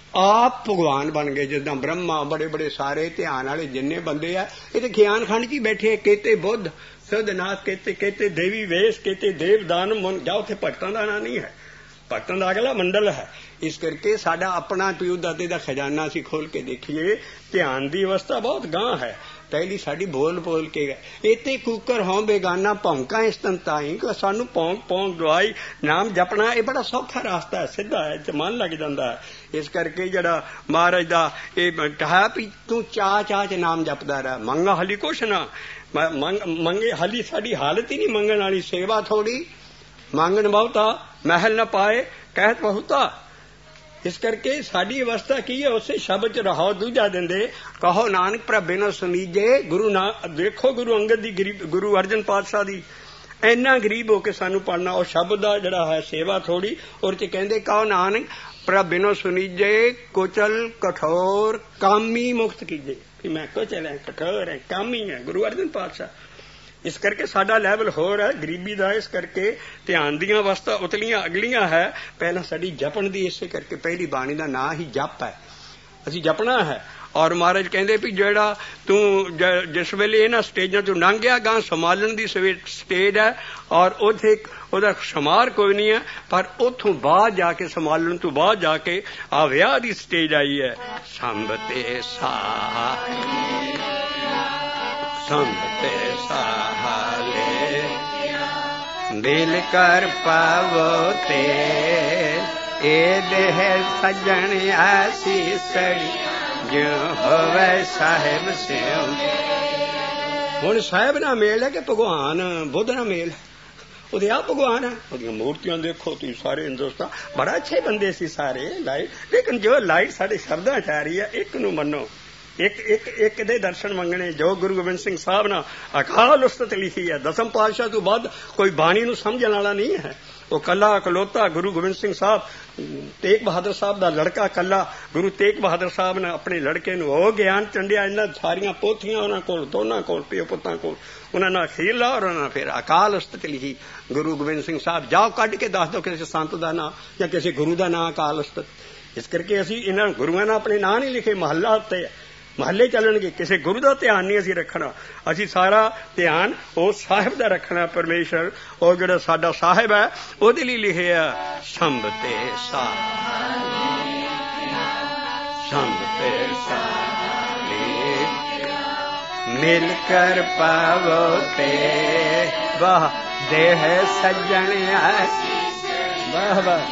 Speaker 1: ਆਪ ਭਗਵਾਨ ਬਣ ਗਏ। ਜਿੱਦਾਂ ਬ੍ਰਹਮਾ, ਬੜੇ ਬੜੇ ਸਾਰੇ ਧਿਆਨ ਵਾਲੇ ਜਿੰਨੇ ਬੰਦੇ ਆ, ਇਹ ਤੇ ਖਿਆਨ ਖੰਡ ਚ ਹੀ ਬੈਠੇ। ਕੇਤੇ ਬੁੱਧ ਸਿੱਧਨਾਥ, ਕੇਤੇ ਕੇਤੇ ਦੇਵੀ ਵੇਸ਼, ਕੇਤੇ ਦੇਵ ਦਾਨ ਜਾ। ਉੱਥੇ ਭਗਤਾਂ ਦਾ ਨਾਂ ਨਹੀਂ ਹੈ, ਭਗਤਾਂ ਦਾ ਅਗਲਾ ਮੰਡਲ ਹੈ। ਇਸ ਕਰਕੇ ਸਾਡਾ ਆਪਣਾ ਪਿਓ ਦਾਦੇ ਦਾ ਖਜ਼ਾਨਾ ਅਸੀਂ ਖੋਲ ਕੇ ਦੇਖੀਏ, ਧਿਆਨ ਦੀ ਅਵਸਥਾ ਬਹੁਤ ਗਾਂਹ ਹੈ। ਪਹਿਲੀ ਸਾਡੀ ਬੋਲ ਬੋਲ ਕੇ ਗਏ ਇਤੇ ਕੂਕਰ ਹੋਂ ਬੇਗਾਨਾ ਭੌਂਕਾਂ ਇਸ ਤੰਤਾਈ। ਸਾਨੂੰ ਭੌਂਕ ਭੌਂਕ ਦਵਾਈ ਨਾਮ ਜਪਣਾ ਇਹ ਬੜਾ ਸੌਖਾ ਰਾਸਤਾ ਹੈ, ਸਿੱਧਾ ਹੈ, ਤੇ ਮਨ ਲੱਗ ਜਾਂਦਾ ਹੈ। ਇਸ ਕਰਕੇ ਜਿਹੜਾ ਮਹਾਰਾਜ ਦਾ ਇਹ ਕਹਾ ਵੀ ਤੂੰ ਚਾਹ ਚਾਹ ਚ ਨਾਮ ਜਪਦਾ ਰਹਿ, ਮੰਗਾ ਹਲੀ ਕੁਛ ਨਾ ਮੰਗੇ। ਹਲੀ ਸਾਡੀ ਹਾਲਤ ਹੀ ਨਹੀਂ ਮੰਗਣ ਵਾਲੀ, ਸੇਵਾ ਥੋੜੀ, ਮੰਗਣ ਬਹੁਤਾ, ਮਹਿਲ ਨਾ ਪਾਏ ਕਹਿਤ ਬਹੁਤਾ। ਇਸ ਕਰਕੇ ਸਾਡੀ ਅਵਸਥਾ ਕੀ ਹੈ? ਉਸੇ ਸ਼ਬਦ ਚ ਰਹਾਓ ਦੂਜਾ ਦਿੰਦੇ, ਕਹੋ ਨਾਨਕ ਪ੍ਰਭੇ ਨਾ ਸੁਨੀਜੇ। ਗੁਰੂ ਨਾ ਦੇਖੋ, ਗੁਰੂ ਅੰਗਦ ਦੀ ਗਰੀਬ, ਗੁਰੂ ਅਰਜਨ ਪਾਤਸ਼ਾਹ ਦੀ ਇੰਨਾ ਗਰੀਬ ਹੋ ਕੇ ਸਾਨੂੰ ਪੜਨਾ। ਉਹ ਸ਼ਬਦ ਦਾ ਜਿਹੜਾ ਹੈ ਸੇਵਾ ਥੋੜੀ। ਔਰ ਚ ਕਹਿੰਦੇ ਕਹੋ ਨਾਨਕ ਪ੍ਰਭ ਬਿਨੋ ਸੁਨੀਜੇ, ਕੁਚਲ ਕਠੋਰ ਕਾਮੀ ਮੁਕਤ ਕੀਜੇ। ਕਿ ਮੈਂ ਕੁਚਲ ਹੈ, ਕਠੋਰ ਹੈ, ਕਾਮੀ ਹੈ, ਗੁਰੂ ਅਰਜਨ ਪਾਤਸ਼ਾਹ। ਇਸ ਕਰਕੇ ਸਾਡਾ ਲੈਵਲ ਹੋਰ ਹੈ ਗਰੀਬੀ ਦਾ। ਇਸ ਕਰਕੇ ਧਿਆਨ ਦੀਆਂ ਅਵਸਥਾ ਉਤਲੀਆਂ ਅਗਲੀਆਂ ਹੈ। ਪਹਿਲਾਂ ਸਾਡੀ ਜਪਣ ਦੀ, ਇਸੇ ਕਰਕੇ ਪਹਿਲੀ ਬਾਣੀ ਦਾ ਨਾਂ ਹੀ ਜਪ ਹੈ, ਅਸੀਂ ਜਪਣਾ ਹੈ। ਔਰ ਮਹਾਰਾਜ ਕਹਿੰਦੇ ਵੀ ਜਿਹੜਾ ਤੂੰ ਜਿਸ ਵੇਲੇ ਇਹਨਾਂ ਸਟੇਜਾਂ ਤੋਂ ਲੰਘ ਗਿਆ, ਗਾਂ ਸੰਭਾਲਣ ਦੀ ਸਟੇਜ ਹੈ, ਔਰ ਉੱਥੇ ਉਹਦਾ ਸ਼ਮਾਰ ਕੋਈ ਨਹੀਂ ਹੈ। ਪਰ ਉੱਥੋਂ ਬਾਅਦ ਜਾ ਕੇ, ਸੰਭਾਲਣ ਤੋਂ ਬਾਅਦ ਜਾ ਕੇ ਆ ਵਿਆਹ ਦੀ ਸਟੇਜ ਆਈ ਹੈ। ਸੰਭਤੇ ਸਾਹ ਸੰਭਤੇ ਸਾਹਲੇ ਬਿਲ ਕਰ ਪਾਵੋ ਤੇ, ਇਹ ਦੇਹ ਸੱਜਣ ਆਸੀ ਸੜੀ ਜੋ ਹੋਵੇ ਸਾਹਿਬ ਸਿਉ। ਹੁਣ ਸਾਹਿਬ ਨਾਲ ਮੇਲ ਹੈ ਕਿ ਭਗਵਾਨ ਬੁੱਧ ਨਾਲ ਮੇਲ ਹੈ? ਉਹਦੇ ਆਪ ਭਗਵਾਨ ਹੈ। ਉਹਦੀਆਂ ਮੂਰਤੀਆਂ ਦੇਖੋ ਤੁਸੀਂ, ਸਾਰੇ ਹਿੰਦੁਸਤਾਨ ਬੜਾ ਅੱਛੇ ਬੰਦੇ ਸੀ ਸਾਰੇ ਲਾਈਟ। ਲੇਕਿਨ ਜੋ ਲਾਈਟ ਸਾਡੇ ਸ਼ਬਦਾਂ ਚ ਆ ਰਹੀ ਹੈ, ਇੱਕ ਨੂੰ ਮੰਨੋ, ਇੱਕ ਇੱਕ ਇੱਕ ਦੇ ਦਰਸ਼ਨ ਮੰਗਣੇ। ਜੋ ਗੁਰੂ ਗੋਬਿੰਦ ਸਿੰਘ ਸਾਹਿਬ ਨੇ ਅਕਾਲ ਉਸਤਤ ਲਿਖੀ ਹੈ, ਦਸਮ ਪਾਤਸ਼ਾਹ ਤੋਂ ਬਾਅਦ ਕੋਈ ਬਾਣੀ ਨੂੰ ਸਮਝਣ ਵਾਲਾ ਨਹੀਂ ਹੈ। ਉਹ ਕੱਲਾ ਇਕਲੌਤਾ ਗੁਰੂ ਗੋਬਿੰਦ ਸਿੰਘ ਸਾਹਿਬ, ਤੇਗ ਬਹਾਦਰ ਸਾਹਿਬ ਦਾ ਲੜਕਾ ਕੱਲਾ ਗੁਰੂ ਤੇਗ ਬਹਾਦਰ ਸਾਹਿਬ ਨੇ ਆਪਣੇ ਲੜਕੇ ਨੂੰ ਉਹ ਗਿਆਨ ਚੰਡਿਆ। ਇਹਨਾਂ ਸਾਰੀਆਂ ਪੋਥੀਆਂ ਉਹਨਾਂ ਕੋਲ, ਦੋਨਾਂ ਕੋਲ, ਪਿਓ ਪੁੱਤਾਂ ਕੋਲ। ਉਹਨਾਂ ਨਾਲ ਅਖੀਰ ਲਾ, ਔਰ ਉਹਨਾਂ ਫਿਰ ਅਕਾਲ ਉਸਤਤ ਲਿਖੀ ਗੁਰੂ ਗੋਬਿੰਦ ਸਿੰਘ ਸਾਹਿਬ। ਜਾਓ ਕੱਢ ਕੇ ਦੱਸ ਦਿਓ ਕਿਸੇ ਸੰਤ ਦਾ ਨਾਂ ਜਾਂ ਕਿਸੇ ਗੁਰੂ ਦਾ ਨਾਂ ਅਕਾਲ ਉਸਤਤ। ਇਸ ਕਰਕੇ ਅਸੀਂ ਇਹਨਾਂ ਗੁਰੂਆਂ ਨਾਲ ਆਪਣੇ ਨਾਂ ਨਹੀਂ ਲਿਖੇ। ਮਹੱਲਾ ਉੱਤੇ ਮਹੱਲੇ ਚੱਲਣਗੇ, ਕਿਸੇ ਗੁਰੂ ਦਾ ਧਿਆਨ ਨਹੀਂ ਅਸੀਂ ਰੱਖਣਾ। ਅਸੀਂ ਸਾਰਾ ਧਿਆਨ ਉਹ ਸਾਹਿਬ ਦਾ ਰੱਖਣਾ, ਪਰਮੇਸ਼ਰ। ਉਹ ਜਿਹੜਾ ਸਾਡਾ ਸਾਹਿਬ ਹੈ ਉਹਦੇ ਲਈ ਲਿਖਿਆ ਸੰਭਤੇ ਸਾਹ संग पे सारे मिल कर पावो ते वाह देह सज्जन वाह वाह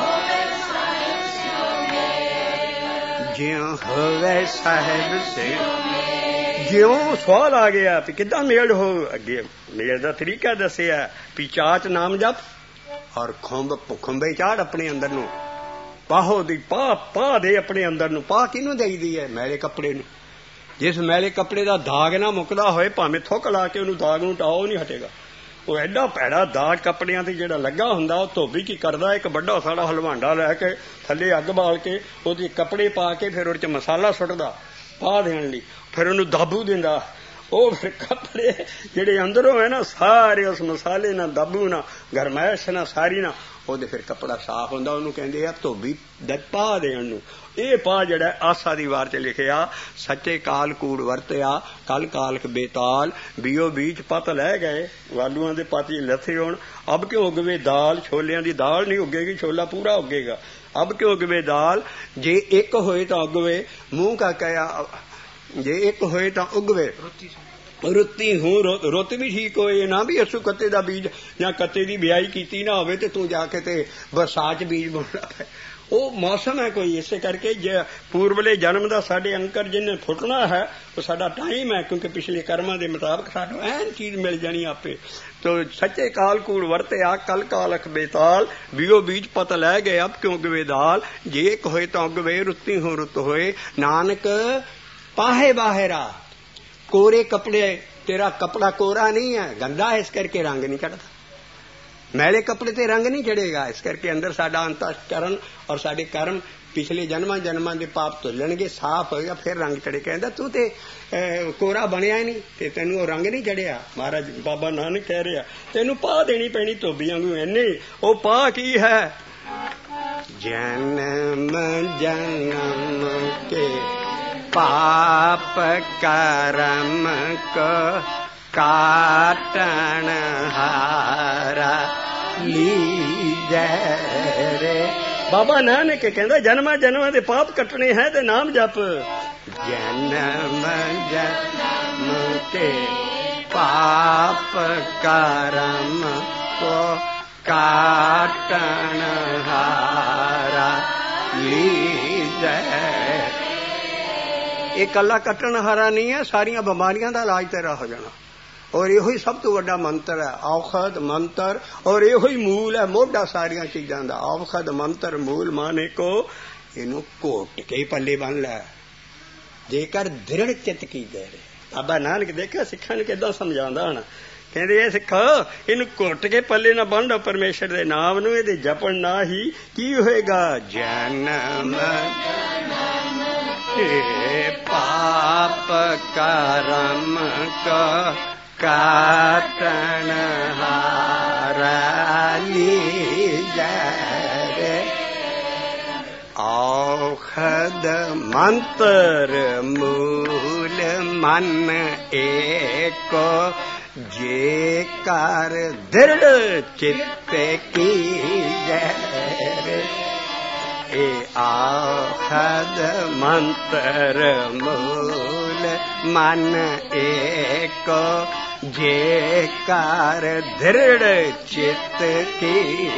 Speaker 1: ज्यों होवे साहिब से ज्यों सवाल आ गया भी किदा मेल हो अगे मेल का तरीका दसिया भी चाच नाम जप और खुंब खुंबे चाड़ अपने अंदर नू पाहो दी पा पा दे अपने अंदर नू पा किनू देईदी है मैले कपड़े नू जिस मैले कपड़े का दाग ना मुकदा होए भावें थुक ला के उन्होंने दाग नू टाओ नहीं हटेगा वो एडा भैड़ा दाग कपड़ियां ते जेड़ा लगा हुंदा वो धोबी की करदा एक बड़ा सारा हलवांडा लैके थल्ले अग बाल के ओहदे कपड़े पा के फिर उहदे च मसाला सुट्टदा पा देण लई फिर उन्होंने दाबू दिंदा ਉਹ ਫਿਰ ਕੱਪੜੇ ਜਿਹੜੇ ਅੰਦਰੋਂ ਹੈ ਨਾ ਸਾਰੇ ਉਸ ਮਸਾਲੇ ਨਾਲ ਦਾਬੂ ਨਾ ਗਰਮੈਸ਼ ਨਾ ਸਾਰੀ ਨਾ ਉਹਦੇ ਫਿਰ ਕੱਪੜਾ ਸਾਫ਼ ਹੁੰਦਾ ਉਹਨੂੰ ਕਹਿੰਦੇ ਆ ਧੋਬੀ ਦਤ ਪਾ ਦੇਣ ਨੂੰ ਇਹ ਪਾ ਜਿਹੜਾ ਆਸਾ ਦੀ ਵਾਰ ਚ ਲਿਖਿਆ ਸੱਚੇ ਕਾਲ ਕੂੜ ਵਰਤਿਆ ਕਲ ਕਾਲਕ ਬੇਤਾਲ ਬੀਓ ਬੀਜ ਪਤ ਲੈ ਗਏ ਆਲੂਆਂ ਦੇ ਪਾਤੀ ਲੱਥੇ ਹੋਣ ਅਬ ਕਿਉਂ ਉਗਵੇ ਦਾਲ ਛੋਲਿਆਂ ਦੀ ਦਾਲ ਨਹੀਂ ਉੱਗੇਗੀ ਛੋਲਾ ਪੂਰਾ ਉੱਗੇਗਾ ਅਬ ਕਿਉਂ ਉਗਵੇ ਦਾਲ ਜੇ ਇੱਕ ਹੋਏ ਤਾਂ ਉਗਵੇ ਮੂੰਹ ਕਾ ਕਹਿਆ जे एक होए तां उगवे रुत्ती हूं रुत भी ठीक होए ना भी असू कत्ते दा बीज या कत्ते दी बियाई कीती ना होवे ते तू जाके ते बरसात बीज बोलना पे ਉਹ मौसम है कोई इसे करके जे पूर्वले जन्म ਦਾ ਸਾਡੇ ਅੰਕਰ ਜਿੰਨੇ ਫੁੱਟਣਾ ਹੈ ਉਹ ਸਾਡਾ ਟਾਈਮ ਹੈ ਕਿਉਂਕਿ ਪਿਛਲੇ ਕਰਮਾਂ ਦੇ ਮੁਤਾਬਕ ਸਾਨੂੰ ਐਨ ਚੀਜ਼ ਮਿਲ ਜਾਣੀ ਆਪੇ तो सच्चे काल कूड़ वरते आ कल कालख बेताल बीओ बीज पत लै गए अब क्यों गवे दाल जे एक होए तो अगवे रुत्ती हो रुत होए नानक पाहे बाहेरा कोरे कपड़े तेरा कपड़ा कोरा नहीं है गंदा है इस करके रंग नहीं चढ़ता मैले कपड़े ते रंग नहीं चढ़ेगा इस करके अंदर साडा अंतःकरण और साडे कर्म पिछले जन्मां जन्मां दे पाप धुलणगे साफ होएगा फिर रंग चढ़े कहंदा तू ते कोरा बनया नहीं ते तैनू रंग नहीं चढ़िया महाराज बाबा नानक कह रहा तैनू पा देनी पैनी धोबी वांगू इन्नी ओ पा की है जन्म जन्म के पाप कर्म को काटन हारा लीजै रे बाबा नानक कहंदा जन्मा जन्मां दे पाप कटने हैं ते नाम जप जन्म जन्म के पाप कर्म को काटन हारा लीजै ਇਹ ਕੱਲਾ ਕੱਟਣ ਹਾਰਾ ਨਹੀਂ ਹੈ ਸਾਰੀਆਂ ਬਿਮਾਰੀਆਂ ਦਾ ਇਲਾਜ ਤੇਰਾ ਹੋ ਜਾਣਾ ਔਰ ਇਹੋ ਹੀ ਸਭ ਤੋਂ ਵੱਡਾ ਮੰਤਰ ਹੈ ਔਖਦ ਮੰਤਰ ਔਰ ਇਹੋ ਹੀ ਮੂਲ ਹੈ ਮੋਢਾ ਸਾਰੀਆਂ ਚੀਜ਼ਾਂ ਦਾ ਔਖਦ ਮੰਤਰ ਮੂਲ ਮਾਨੇ ਕੋ ਇਹਨੂੰ ਘੋਟ ਕੇ ਪੱਲੇ ਬੰਨ ਲੈ ਜੇਕਰ ਦ੍ਰਿੜ ਚਿੱਤ ਕੀ ਦੇ ਰੇ ਬਾਬਾ ਨਾਨਕ ਦੇਖਿਆ ਸਿੱਖਾਂ ਨੂੰ ਕਿੱਦਾਂ ਸਮਝਾਉਂਦਾ ਹਣ ਕਹਿੰਦੇ ਇਹ ਸਿੱਖ ਇਹਨੂੰ ਘੁੱਟ ਕੇ ਪੱਲੇ ਨਾ ਬੰਨ੍ਹ ਪਰਮੇਸ਼ਰ ਦੇ ਨਾਮ ਨੂੰ ਇਹਦੇ ਜਪਣ ਨਾ ਹੀ ਕੀ ਹੋਏਗਾ ਜਨਮ पाप कर्म को काटन हारा लीजै रे औखद मंत्र मूल मन एको जे कर दृढ़ चित्त की जय ए आखद मंत्र मूल मन एक जे कार दृढ़ चित्त की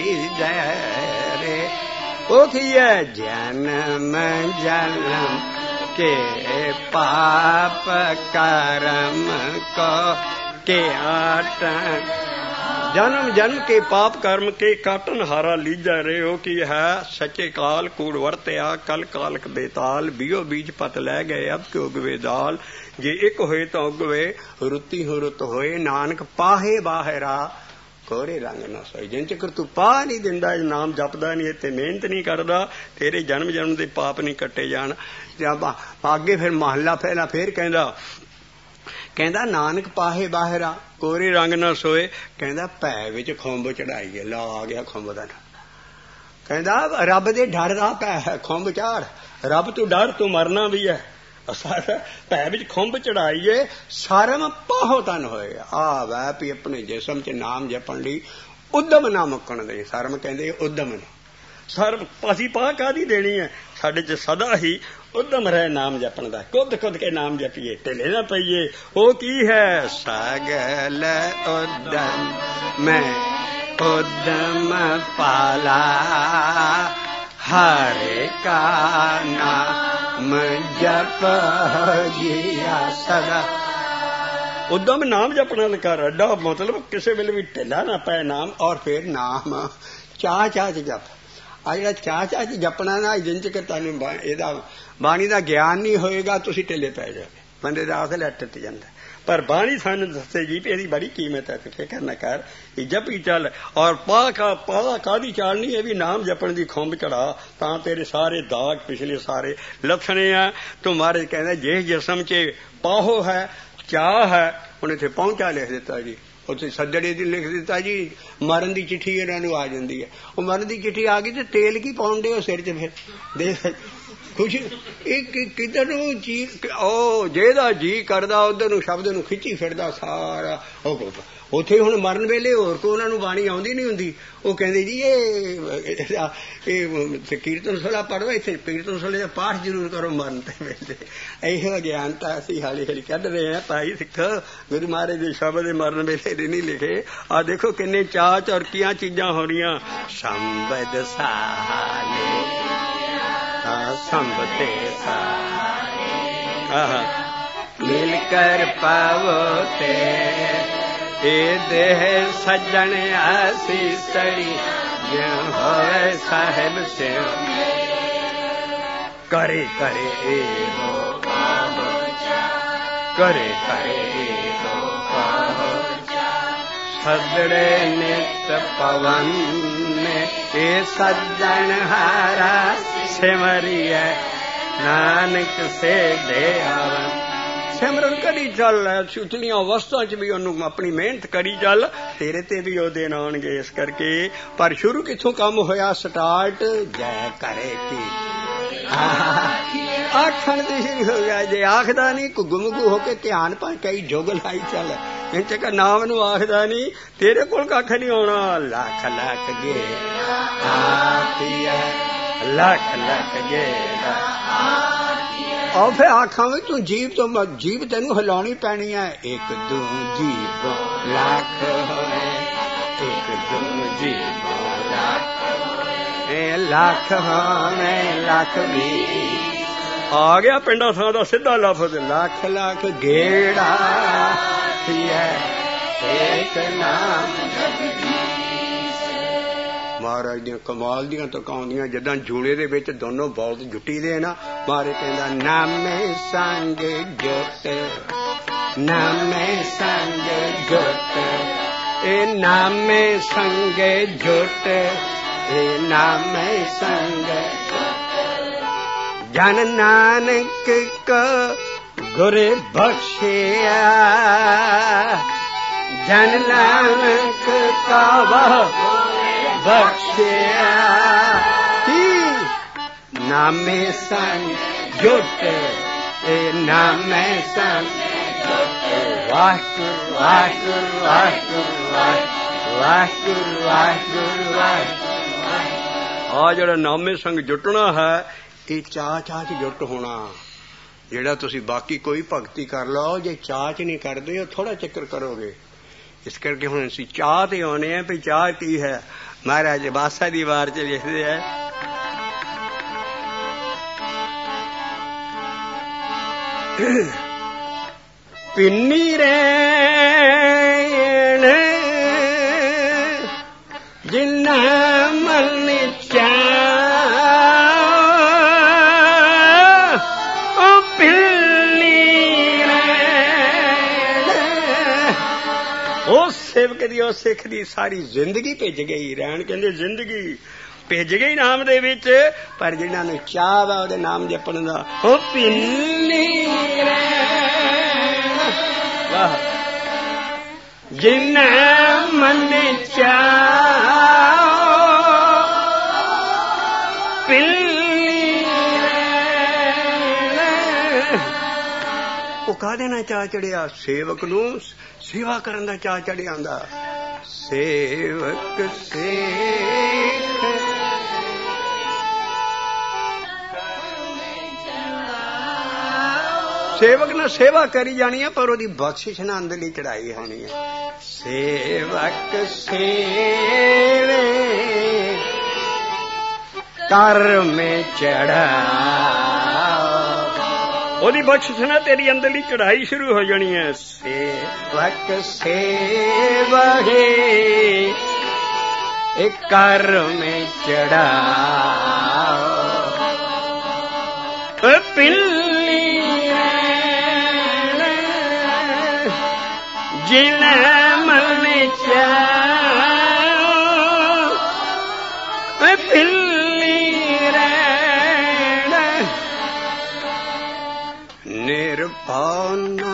Speaker 1: जय ओ किया जन्म जन्म के पाप कर्म को के आटन जन्म जन्म के पाप कर्म के काटन हारा लीजा रे हो की है सच्चे काल कूड़ वरत्या कल कालक बेताल बीओ बीज पत लै गए अब क्यों उगवे दाल जे एक होए तो उगवे रुत्ती हो रुत होए नानक पाहे बाहरा कोरे रंग ना सोए जिन चकर तू पा नहीं दिंदा नाम जपदा नहीं ते मेहनत नहीं करदा तेरे जन्म जन्म दे पाप नहीं कटे जान जब आगे फिर महला पहला फिर कहंदा कहंदा नानक पाहे बाहरा कोरे रंग ना सोए कहंदा भै विच खुंब चढ़ाई ला आ गया खुंब दा कहंदा रब दे डर दा भै खुंब चाड़ रब तू डर तू मरना भी है भै विच खुंब चढ़ाईए सारम पाहो तन होए आ वै भी अपने जिसम च नाम जपण लई उद्यम ना मुकण दे सारम कहंदे उद्यम ने सर असीं पा कादी देनी है ਸਾਡੇ ਚ ਸਦਾ ਹੀ ਉਦਮ ਰਹੇ ਨਾਮ ਜਪਣ ਦਾ। ਕੁੱਦ ਕੁੱਦ ਕੇ ਨਾਮ ਜਪੀਏ, ਢਿੱਲੇ ਨਾ ਪਈਏ। ਉਹ ਕੀ ਹੈ? ਸਗਲ ਉਦਮ ਮੈਂ ਉਦਮ ਪਾਲਾ, ਹਰਿ ਕਾ ਨਾਮ ਜਪ ਜੀਆ ਸਦਾ। ਉਦਮ ਨਾਮ ਜਪਣਾ ਕਰ ਅੱਡਾ, ਮਤਲਬ ਕਿਸੇ ਵੇਲੇ ਵੀ ਢਿੱਲਾ ਨਾ ਪਏ ਨਾਮ। ਔਰ ਫਿਰ ਨਾਮ ਚਾਹ ਚਾਹ ਚ ਜਪ। ਆ ਜਿਹੜਾ ਚਾਹ ਚਾਹ ਚ ਜਪਣਾ ਨਾ, ਜਿੰਨ ਚਿਰ ਤੁਹਾਨੂੰ ਇਹਦਾ ਬਾਣੀ ਦਾ ਗਿਆਨ ਨਹੀਂ ਹੋਏਗਾ ਤੁਸੀਂ ਢਿੱਲੇ ਪੈ ਜਾਓਗੇ, ਬੰਦੇ ਦਾ ਆਖਰ ਟੁੱਟ ਜਾਂਦਾ। ਪਰ ਬਾਣੀ ਸਾਨੂੰ ਦੱਸੇ ਜੀ ਇਹਦੀ ਬੜੀ ਕੀਮਤ ਹੈ। ਫਿਕਰ ਨਾ ਕਰ, ਇਹ ਜਪੀ ਚੱਲ। ਔਰ ਪਾ ਕਾ ਪਾ ਕਾਹਦੀ ਚਾਲਣੀ? ਇਹ ਵੀ ਨਾਮ ਜਪਣ ਦੀ ਖੁੰਬ ਚੜਾ, ਤਾਂ ਤੇਰੇ ਸਾਰੇ ਦਾਗ ਪਿਛਲੇ ਸਾਰੇ ਲੱਥਣੇ ਆ। ਤੂੰ ਮਹਾਰਾਜ ਕਹਿੰਦਾ ਜਿਸ ਜਿਸਮ ਚ ਪਾਹੋ ਹੈ, ਚਾਹ ਹੈ। ਹੁਣ ਇੱਥੇ ਪਹੁੰਚਾ ਲਿਖ ਦਿੱਤਾ ਜੀ, ਉੱਥੇ ਸੱਜੜੇ ਦੀ ਲਿਖ ਦਿੱਤਾ ਜੀ। ਮਰਨ ਦੀ ਚਿੱਠੀ ਇਹਨਾਂ ਨੂੰ ਆ ਜਾਂਦੀ ਹੈ। ਉਹ ਮਰਨ ਦੀ ਚਿੱਠੀ ਆ ਗਈ ਤੇ ਤੇਲ ਕੀ ਪਾਉਂਦੇ ਹੋ ਸਿਰ 'ਚ? ਫਿਰ ਦੇਖ ਕੁਛ ਇੱਕ ਕਿੱਧਰ ਨੂੰ ਜੀ, ਉਹ ਜਿਹਦਾ ਜੀ ਕਰਦਾ ਉਧਰ ਨੂੰ ਸ਼ਬਦ ਨੂੰ ਖਿੱਚੀ ਫਿਰਦਾ ਸਾਰਾ। ਉਹ ਉੱਥੇ ਹੁਣ ਮਰਨ ਵੇਲੇ ਹੋਰ ਕੋ ਉਹਨਾਂ ਨੂੰ ਬਾਣੀ ਆਉਂਦੀ ਨਹੀਂ ਹੁੰਦੀ। ਉਹ ਕਹਿੰਦੇ ਜੀ ਇਹ ਇਹ ਕੀਰਤਨ ਸੋਲਾ ਪੜ੍ਹੋ, ਇੱਥੇ ਕੀਰਤਨ ਸੋਲੇ ਦਾ ਪਾਠ ਜ਼ਰੂਰ ਕਰੋ ਮਰਨ ਤੇ ਵੇਲੇ। ਇਹੋ ਗਿਆਨਤਾ ਅਸੀਂ ਹੌਲੀ ਹੌਲੀ ਕੱਢ ਰਹੇ ਹਾਂ। ਭਾਈ ਸਿੱਖ, ਗੁਰੂ ਮਹਾਰਾਜ ਦੇ ਸ਼ਬਦ ਦੇ ਮਰਨ ਵੇਲੇ ਦੇ ਨਹੀਂ ਲਿਖੇ। ਆਹ ਦੇਖੋ ਕਿੰਨੇ ਚਾਅ ਚੌਰਕੀਆਂ ਚੀਜ਼ਾਂ ਹੋ ਰਹੀਆਂ। ਸੰਬਦ ਸਾਲੇ ਸੰਬਤੇ ਸਾਲੇ ਮਿਲ ਕਰ ਪਾਵੋ ਤੇ ਇਹ ਦੇਹ ਸੱਜਣ ਆਸੀ ਸੜੀ ਜਿਉ ਹੋਵੇ ਸਾਹਿਬ ਸਿਉ ਕਰੇ ਕਰੇ ਇਹੋ ਕਰੇ ਕਰੇ ਇਹੋ ਸੱਜੜੇ ਨਿਤ ਪਵਨ ਨੇ ਇਹ ਸੱਜਣ ਹਾਰਾ ਸਿਮਰਿਐ ਨਾਨਕ ਸੇ ਦੇ ਆਵਨ। ਸਿਮਰਨ ਕਰੀ ਚੱਲ, ਉਤਲੀਆਂ ਅਵਸਥਾ ਚ ਵੀ ਉਹਨੂੰ ਆਪਣੀ ਮਿਹਨਤ ਕਰੀ ਚੱਲ, ਤੇਰੇ ਤੇ ਵੀ ਉਹ ਦਿਨ ਆਉਣਗੇ। ਇਸ ਕਰਕੇ ਪਰ ਸ਼ੁਰੂ ਕਿੱਥੋਂ ਕੰਮ ਹੋਇਆ? ਸਟਾਰਟ ਜੈ ਕਰੇ ਕੀ ਆਖਣ ਤੇ ਸ਼ੁਰੂ ਹੋ ਗਿਆ। ਜੇ ਆਖਦਾ ਨਹੀਂ ਗੁੰਗੂ ਹੋ ਕੇ ਧਿਆਨ ਪਾ ਕਈ ਜੋਗ ਲਾਈ ਚੱਲ, ਇਹ ਚੱਕ ਨਾਮ ਨੂੰ ਆਖਦਾ ਨਹੀਂ, ਤੇਰੇ ਕੋਲ ਕੱਖ ਨਹੀਂ ਆਉਣਾ। ਲੱਖ ਲੱਖ ਗੇ ਲੱਖ ਲੱਖ ਗੇ ਆਹ ਫਿਰ ਆਖਾਂ ਵੀ ਤੂੰ ਜੀਭ ਤੋਂ ਜੀਭ ਤੈਨੂੰ ਹਿਲਾਉਣੀ ਪੈਣੀ ਹੈ। ਇੱਕ ਦੋ ਜੀਭ ਲੱਖ ਹੋਏ, ਇੱਕ ਦੋ ਜੀਭ ਲੱਖ ਇਹ ਲੱਖ ਹੋਵੇ ਲੱਖ ਵੀ। ਆ ਗਿਆ ਪਿੰਡਾਂ ਥਾਂ ਦਾ ਸਿੱਧਾ ਲਫ਼ਜ਼ ਲੱਖ ਲੱਖ ਗੇੜਾ ਇੱਕ ਨਾਮ। ਮਹਾਰਾਜ ਦੀਆਂ ਕਮਾਲ ਦੀਆਂ ਤਕਾਉਂਦੀਆਂ ਜਿੱਦਾਂ ਜੂੜੇ ਦੇ ਵਿੱਚ ਦੋਨੋਂ ਬਹੁਤ ਜੁੱਟੀ ਦੇ ਨਾ। ਮਹਾਰਾਜ ਕਹਿੰਦਾ ਨਾਮੇ ਸੰਗ ਜੁਟ, ਨਾਮੇ ਸੰਗ ਜੁਟ ਇਹ ਨਾਮੇ ਸੰਗ ਜੁਟ ਇਹ ਨਾਮੇ ਸੰਗ ਜਨ ਨਾਨਕ ਕੋ ਗੁਰ ਬਖਸ਼ਿਆ ਜਨ ਨਾਨਕ ਕਾ ਵਾਹ ਬਖਸ਼ਿਆ ਹੀ ਨਾਮੇ ਸੰਗ ਜੁਟ ਇਹ ਨਾਮੇ ਸੰਗ ਵਾਹਿਗੁਰੂ ਵਾਹਿਗੁਰੂ ਵਾਹਿਗੁਰੂ ਵਾਹਿਗੁਰੂ ਵਾਹਿਗੁਰੂ ਵਾਹਿਗੁਰੂ। ਆ ਜਿਹੜਾ ਨਾਮੇ ਸੰਗ ਜੁਟਣਾ ਹੈ ਇਹ ਚਾਅ ਚਾਅ ਚ ਜੁਟ ਹੋਣਾ। ਜਿਹੜਾ ਤੁਸੀਂ ਬਾਕੀ ਕੋਈ ਭਗਤੀ ਕਰ ਲਓ, ਜੇ ਚਾਅ ਚ ਨਹੀਂ ਕਰਦੇ ਉਹ ਥੋੜਾ ਚੱਕਰ ਕਰੋਗੇ। ਇਸ ਕਰਕੇ ਹੁਣ ਅਸੀਂ ਚਾਹ ਤੇ ਆਉਣੇ ਆ ਵੀ ਚਾਹ ਕੀ ਹੈ। ਮਹਾਰਾਜ ਬਾਸਾ ਦੀ ਵਾਰ ਚ ਲਿਖਦੇ ਹੈ ਪਿੰਨੀ ਰੈਣ ਜਿੰਨਾ ਮਨ ਚਾਹ ਉਹ ਪਿੰਨੀ ਰੈਣ। ਉਹ ਸੇਵਕ ਦੀ ਉਹ ਸਿੱਖ ਦੀ ਸਾਰੀ ਜ਼ਿੰਦਗੀ ਭਿੱਜ ਗਈ। ਰਹਿਣ ਕਹਿੰਦੇ ਜ਼ਿੰਦਗੀ ਭਿੱਜ ਗਈ ਨਾਮ ਦੇ ਵਿੱਚ। ਪਰ ਜਿਹਨਾਂ ਨੂੰ ਚਾਹ ਵਾ ਉਹਦੇ ਨਾਮ ਜਪਣ ਦਾ ਉਹ ਪਿੰਨੀ ਵਾਹ ਜਿੰਨਾ ਮਨ ਚਾਹ ਪਿੰਨੀ ਉਹ ਕਾਹਦੇ ਨਾਲ ਚਾਹ ਚੜਿਆ? ਸੇਵਕ ਨੂੰ ਸੇਵਾ ਕਰਨ ਦਾ ਚਾਅ ਚੜਿਆ ਆਂਦਾ। ਸੇਵਕ ਸੇਖ सेवक ने सेवा करी जानी है पर ओदी बख्शिश ना अंदरली चढ़ाई होनी है। सेवक सेवे कर में चढ़ा, ओदी बख्शिश ना तेरी अंदरली चढ़ाई शुरू हो जानी है। सेवक सेवहे एक कर में चढ़ा, पिल्ली जिन मन पिल्ली रैण निर्भौना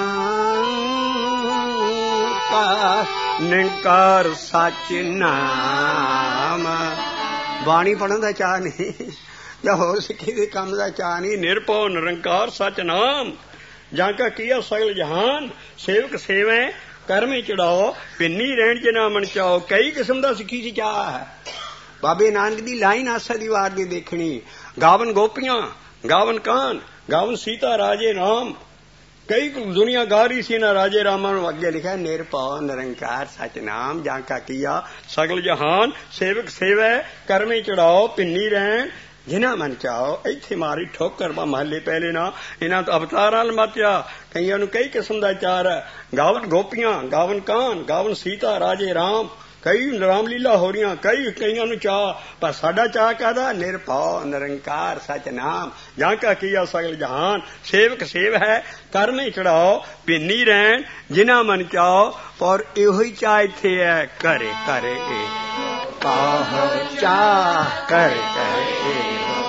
Speaker 1: का निंकार सच नाम। बाणी पढ़न का चाह नहीं या होर सिक्खी दे काम का चाह नहीं। निरभौ निरंकार सच नाम जाका किया सगल जहान, सेवक सेवे कर्म चढ़ाओ पिन्नी रहन च ना मन चाओ। कई किस्म का सिक्खी सी चाह है। बाबे नानक दी लाइन आसा दी वार दी देखनी, गावन गोपियां गावन कान गावन सीता राजे राम। कई दुनिया गा रही सी ना राजे रामा नूं अगे लिखा निरभौ निरंकार सच नाम जाका किया सगल जहान, सेवक सेवै कर्मे चढ़ाओ पिन्नी रहन जिन्ना मन चाओ। इत्थे मारी ठोकर बा महले पहले ना इन्हां तो अवतारां लमात्या। कईयां नूं कई किस्म दा चार है, गावन गोपियां गावन कान गावन सीता राजे राम। कई रामलीला हो रही, कई कईयां नूं चाह, पर साडा चाह कादा निरभौ निरंकार सच नाम जाका किया सगल जहान, सेवक सेव है कर्म चढ़ाओ पिन्नी रहन जिन्ना मन चाओ। पर इहो ही चाह इत्थे है करे करे पाहो चाह करे करे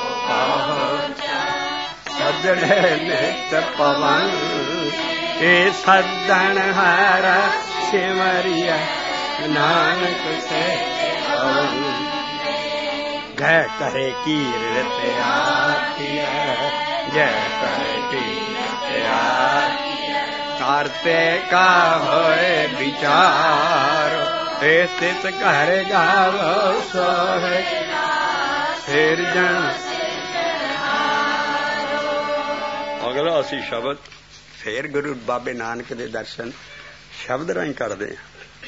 Speaker 1: सदड़े नित पवन ए सदन हर सिमरिया नानक से पवन। जय करे कीरत आखिया जय करे कीरत आखिया करते का होए विचार स्थित घर गावो सोहे फिर जन। अगला असी शब्द फिर गुरु बाबे नानक दे दर्शन शब्द राही करते हैं।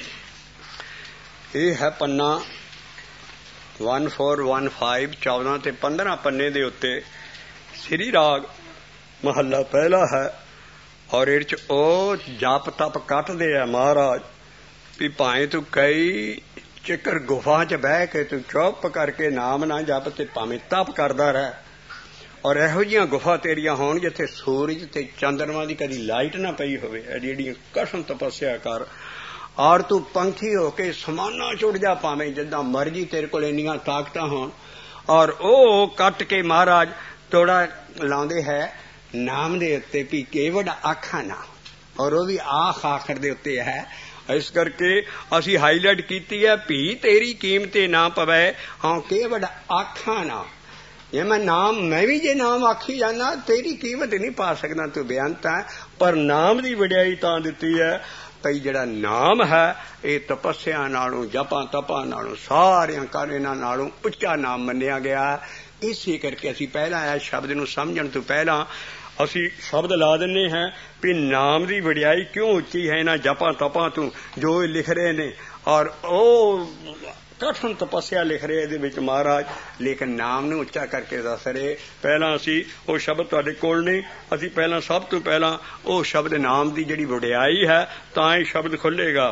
Speaker 1: यह है पन्ना वन फोर वन फाइव चौदह ते पंद्रह पन्ने दे उत्ते श्री राग महला पहला है। और इस ओ जप तप कटदे है महाराज भी भाएं तू कई चिकर गुफा च बह के तू चुप करके नाम ना जप ते भावें तप करदा रह। और इहो जिहियां गुफा तेरियां होण जिथे सूरज ते चंद्रमा की कदी लाइट ना पई होवे, एडी कठिन तपस्या कर। और तू पंखी होके समाना चुड़ जा भावें जिद्दां मर्जी तेरे कोल इन्नियां ताकतां होण। और ओ कट के महाराज तोड़ा लाउंदे है नाम दे उत्ते भी केवड़ आखा ना, और वो भी आख आखर दे उत्ते है। इस करके असी हाईलाइट कीती है भी तेरी कीमते ना पवे हाँ केवड़ आखा ना। जे मैं नाम मैं भी जे नाम आखी जाना तेरी कीमत नहीं पा सकदा, तू बेअंत है। पर नाम की वडियाई तां दिती है भई जिहड़ा नाम है ये तपस्या नालों जपां तपां नालों सारियां कारियां नालों उच्चा नाम मन्निया गया। इसी करके असी पहला इस शब्द नूं समझण तो पहला असी शब्द ला दिन्ने हैं भी नाम की वडियाई क्यों उच्ची है इन्हां जपां तपां तू जो लिख रहे ने। और ओ कठिन तपस्या लिख रहे इहदे विच महाराज, लेकिन नाम नूं उच्चा करके दस रहे। पहला असी वो शब्द तुहाडे कोल नहीं, असी पहला सब तो पहला वो शब्द नाम की जिहड़ी वडियाई है तां ही शब्द खुलेगा।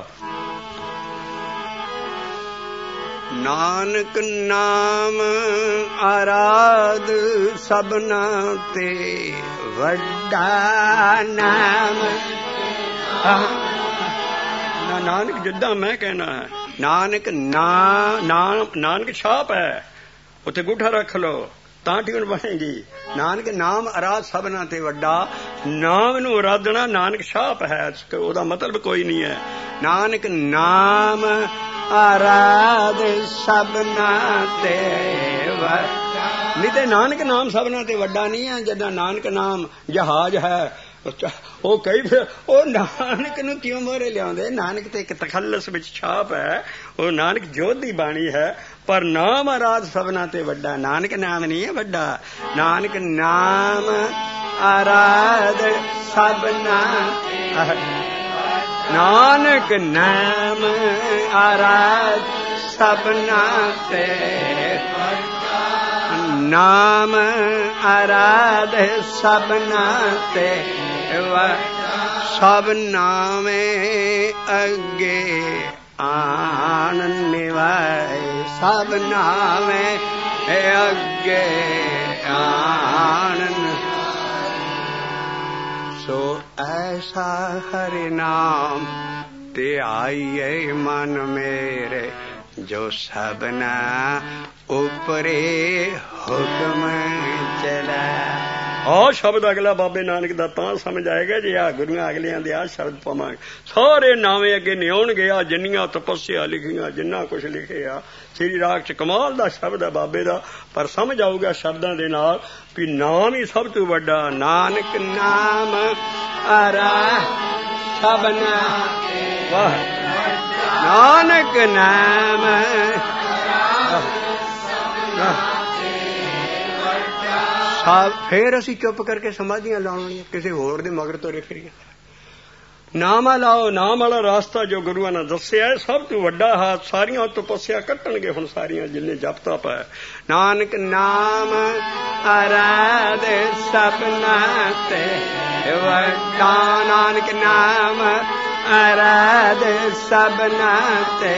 Speaker 1: नानक नाम आराध सबना ते वड्डा नाम। ना नानक जिद्दां मैं कहना है नानक ना नाम नानक छाप है उत्थे गुठा रख लो तां ट्यून बनेगी। नानक नाम आराध सबना ते वड्डा, नाम नूं आराधना नानक छाप है, ओदा मतलब कोई नहीं है। नानक नाम आराध सबना ते वड्डा, नहीं ते नानक नाम सबना ते वड्डा नहीं है। जदा नानक नाम जहाज है वो कई फिर वो नानक नूं क्यों मोरे लियाउंदे। नानक ते एक तखल्लस विच छाप है, वो नानक जोत दी बाणी है। पर नाम आराध सबना ते वड्डा, नानक नाम नहीं है वड्डा। नानक नाम ਆਰਾਧ ਸਭਨਾ ਨਾਨਕ ਨਾਮ ਆਰਾਧ ਸਭਨਾ ਤੇ ਨਾਮ ਆਰਾਧ ਸਭਨਾ ਤੇ ਸਭ ਨਾਵੇਂ ਅੱਗੇ ਆਣ ਨਿਵਾਏ ਸਭ ਨਾਵੇਂ ਅੱਗੇ ਆਣ ਸੋ ਐਸਾ ਹਰਿ ਨਾਮ ਧਿਆਈਏ ਮਨ ਮੇਰੇ ਜੋ ਸਭਨਾ ਉਪਰੇ ਹੁਕਮ ਚਲਾ। ਆਹ ਸ਼ਬਦ ਅਗਲਾ ਬਾਬੇ ਨਾਨਕ ਦਾ ਤਾਂ ਸਮਝ ਆਏਗਾ ਜੇ ਆ ਗੁਰੂਆਂ ਅਗਲਿਆਂ ਦੇ ਆ ਸ਼ਬਦ ਪਾਵਾਂਗੇ। ਸਾਰੇ ਨਾਵੇਂ ਅੱਗੇ ਨਿਆਉਣਗੇ। ਆ ਜਿੰਨੀਆਂ ਤਪੱਸਿਆ ਲਿਖੀਆਂ ਜਿੰਨਾ ਕੁਛ ਲਿਖਿਆ ਸ੍ਰੀ ਰਾਗ ਚ ਕਮਾਲ ਦਾ ਸ਼ਬਦ ਹੈ ਬਾਬੇ ਦਾ, ਪਰ ਸਮਝ ਆਊਗਾ ਸ਼ਬਦਾਂ ਦੇ ਨਾਲ ਵੀ ਨਾਮ ਹੀ ਸਭ ਤੋਂ ਵੱਡਾ। ਨਾਨਕ ਨਾਮ ਆਰਾ ਸਭਨਾ ਵਾਹ ਨਾਨਕ ਨਾਮ ਸਭ। ਫੇਰ ਅਸੀਂ ਚੁੱਪ ਕਰਕੇ ਸਮਾਧੀਆਂ ਲਾਉਣੀਆਂ, ਕਿਸੇ ਹੋਰ ਦੇ ਮਗਰ ਤੋਰੇ ਫਿਰੀਏ। ਨਾਮ ਲਾਓ, ਨਾਮ ਵਾਲਾ ਰਾਸਤਾ ਜੋ ਗੁਰੂਆਂ ਨੇ ਦੱਸਿਆ ਸਭ ਤੋਂ ਵੱਡਾ ਹੱਥ। ਸਾਰੀਆਂ ਤਪੱਸਿਆ ਕੱਟਣਗੇ ਹੁਣ ਸਾਰੀਆਂ ਜਿੰਨੇ ਜਪ ਤਪ ਹੈ। ਨਾਨਕ ਨਾਮ ਆਰਾਧ ਸਭਨਾ ਤੇ ਵੱਡਾ ਨਾਨਕ ਨਾਮ ਆਰਾਧ ਸਭਨਾ ਤੇ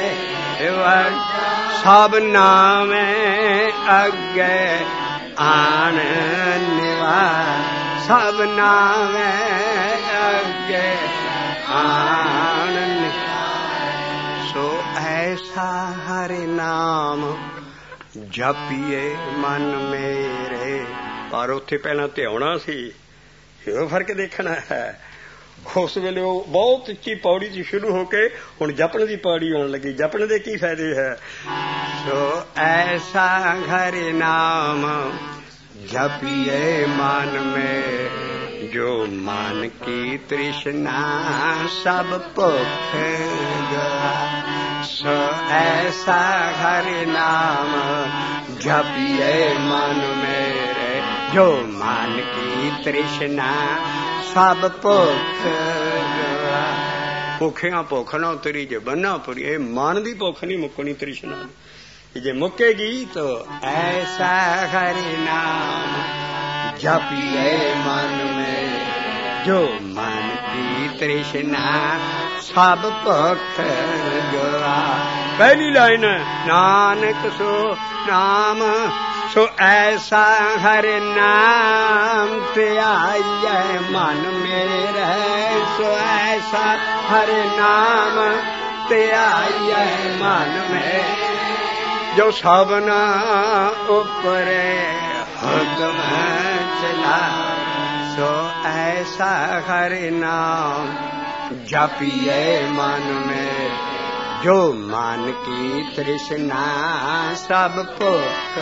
Speaker 1: ਸਭ ਨਾਵੇਂ ਅੱਗੇ ਆਣ ਨਿਵਾਸ ਸਭ ਨਾਵੇਂ ਅੱਗੇ ਆਣ ਸੋ ਐਸਾ ਹਰਿ ਨਾਮ ਜਪੀਏ ਮਨ ਮੇਰੇ। ਪਰ ਉੱਥੇ ਪਹਿਲਾਂ ਧਿਆਉਣਾ ਸੀ, ਇਹ ਫਰਕ ਦੇਖਣਾ ਹੈ। ਉਸ ਵੇਲੇ ਉਹ ਬਹੁਤ ਉੱਚੀ ਪੌੜੀ ਚ ਸ਼ੁਰੂ ਹੋ ਕੇ ਹੁਣ ਜਪਣ ਦੀ ਪੌੜੀ ਆਉਣ ਲੱਗੀ। ਜਪਣ ਦੇ ਕੀ ਫਾਇਦੇ ਹੈ? ਸੋ ਐਸਾ ਹਰਿ ਨਾਮ ਜਪੀਏ ਮਨ ਮੇ ਜੋ ਮਨ ਕੀ ਤ੍ਰਿਸ਼ਨਾ ਸਭ ਭੁੱਖ ਗਵਾ। ਸੋ ਐਸਾ ਹਰਿ ਨਾਮ ਜਪੀਏ ਮਨ ਮੇਰੇ ਜੋ ਮਨ ਕੀ ਤ੍ਰਿਸ਼ਨਾ ਸਭ ਭੁੱਖ ਗਵਾ। ਭੁੱਖਿਆਂ ਭੁੱਖ ਨਾ ਉਤਰੀ ਜੇ ਬੰਨਾ ਪੁਰੀ। ਇਹ ਮਨ ਦੀ ਭੁੱਖ ਨਹੀਂ ਮੁੱਕਣੀ ਤ੍ਰਿਸ਼ਨਾ ਦੀ। ਜੇ ਮੁੱਕੇਗੀ ਤਾਂ ਐਸਾ ਹਰਿ ਨਾਮ ਜਪੀਏ ਮਨ ਮੇ ਜੋ ਮਨ ਕੀ ਤ੍ਰਿਸ਼ਨਾ ਸਭ ਭੁੱਖ ਗਵਾ। ਪਹਿਲੀ ਲਾਈਨ ਨਾਨਕ ਸੋ ਨਾਮ ਸੋ ਐਸਾ ਹਰਿ ਨਾਮ ਧਿਆਈਏ ਮਨ ਮੇਰੇ। ਸੋ ਐਸਾ ਹਰਿ ਨਾਮ ਧਿਆਈਏ ਮਨ ਮੇਰੇ ਜੋ ਸਭਨਾ ਉਪਰੇ ਹੁਕਮ ਚਲਾ। ਸੋ ਐਸਾ ਹਰਿ ਨਾਮ ਜਪੀਏ ਮਨ ਮੇ ਜੋ ਮਨ ਕੀ ਤ੍ਰਿਸ਼ਨਾ ਸਭ ਭੁੱਖ।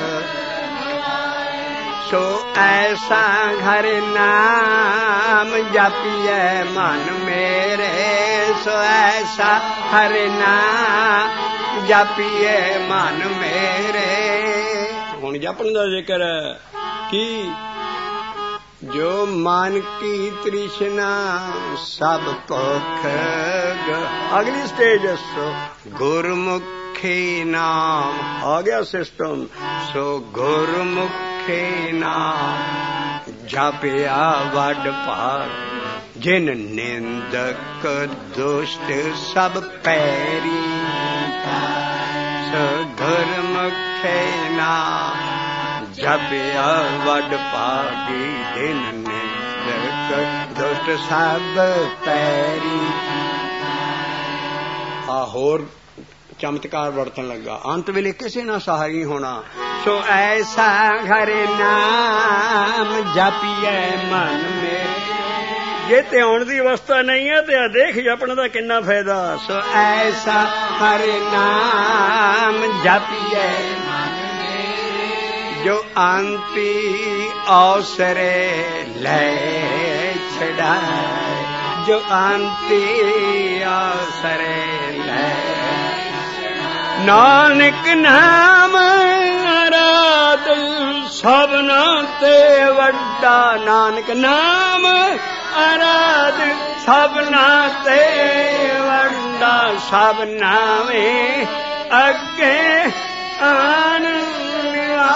Speaker 1: ਸੋ ਐਸਾ ਹਰਿ ਨਾਮ ਜਪੀਏ ਮਨ ਮੇਰੇ। ਸੋ ਐਸਾ ਹਰਿ ਨਾਮ ਜਪੀਏ ਮਨ ਮੇਰੇ। ਹੁਣ ਜਪਣ ਦਾ ਜ਼ਿਕਰ ਹੈ ਕੀ ਜੋ ਮਨ ਕੀ ਤ੍ਰਿਸ਼ਨਾ ਸਭ ਭੁੱਖ। ਅਗਲੀ ਸਟੇਜ ਸੋ ਗੁਰਮੁਖੀ ਨਾਮ ਆ ਗਿਆ ਸਿਸਟਮ। ਸੋ ਗੁਰਮੁਖੀ ਨਾਮ ਜਪਿਆ ਵੱਡ ਭਾਗ ਜਿਨ ਨਿੰਦਕ ਦੁਸ਼ਟ ਸਭ ਪੈਰੀ। ਸੋ ਗੁਰਮੁਖੀ ਨਾਮ ਜਪਿਆ ਵੱਡ ਭਾਗੀ ਜਿਨ ਨਿੰਦਕ ਦੁਸ਼ਟ ਸਭ ਪੈਰੀ। ਆ ਹੋਰ ਚਮਤਕਾਰ ਵਰਤਣ ਲੱਗਾ। ਅੰਤ ਵੇਲੇ ਕਿਸੇ ਨਾ ਸਹਾਈ ਹੋਣਾ। ਸੋ ਐਸਾ ਹਰਿ ਨਾਮ ਜਪੀਏ ਮਨ ਮੇ। ਜੇ ਧਿਆਉਣ ਦੀ ਅਵਸਥਾ ਨਹੀਂ ਹੈ ਤੇ ਆ ਦੇਖ ਜਪਣ ਦਾ ਕਿੰਨਾ ਫਾਇਦਾ। ਸੋ ਐਸਾ ਹਰਿ ਨਾਮ ਜਪੀਏ ਜੋ ਅੰਤੀ ਅਵਸਰੇ ਲੈ ਛਡਾਏ। ਜੋ ਅੰਤੀ ਅਵਸਰੇ ਲੈ ਨਾਨਕ ਨਾਮ ਆਰਾਧ सबना ते वड्डा नानक नाम आराध सबना ते वड्डा सब नामे अगे आन मिला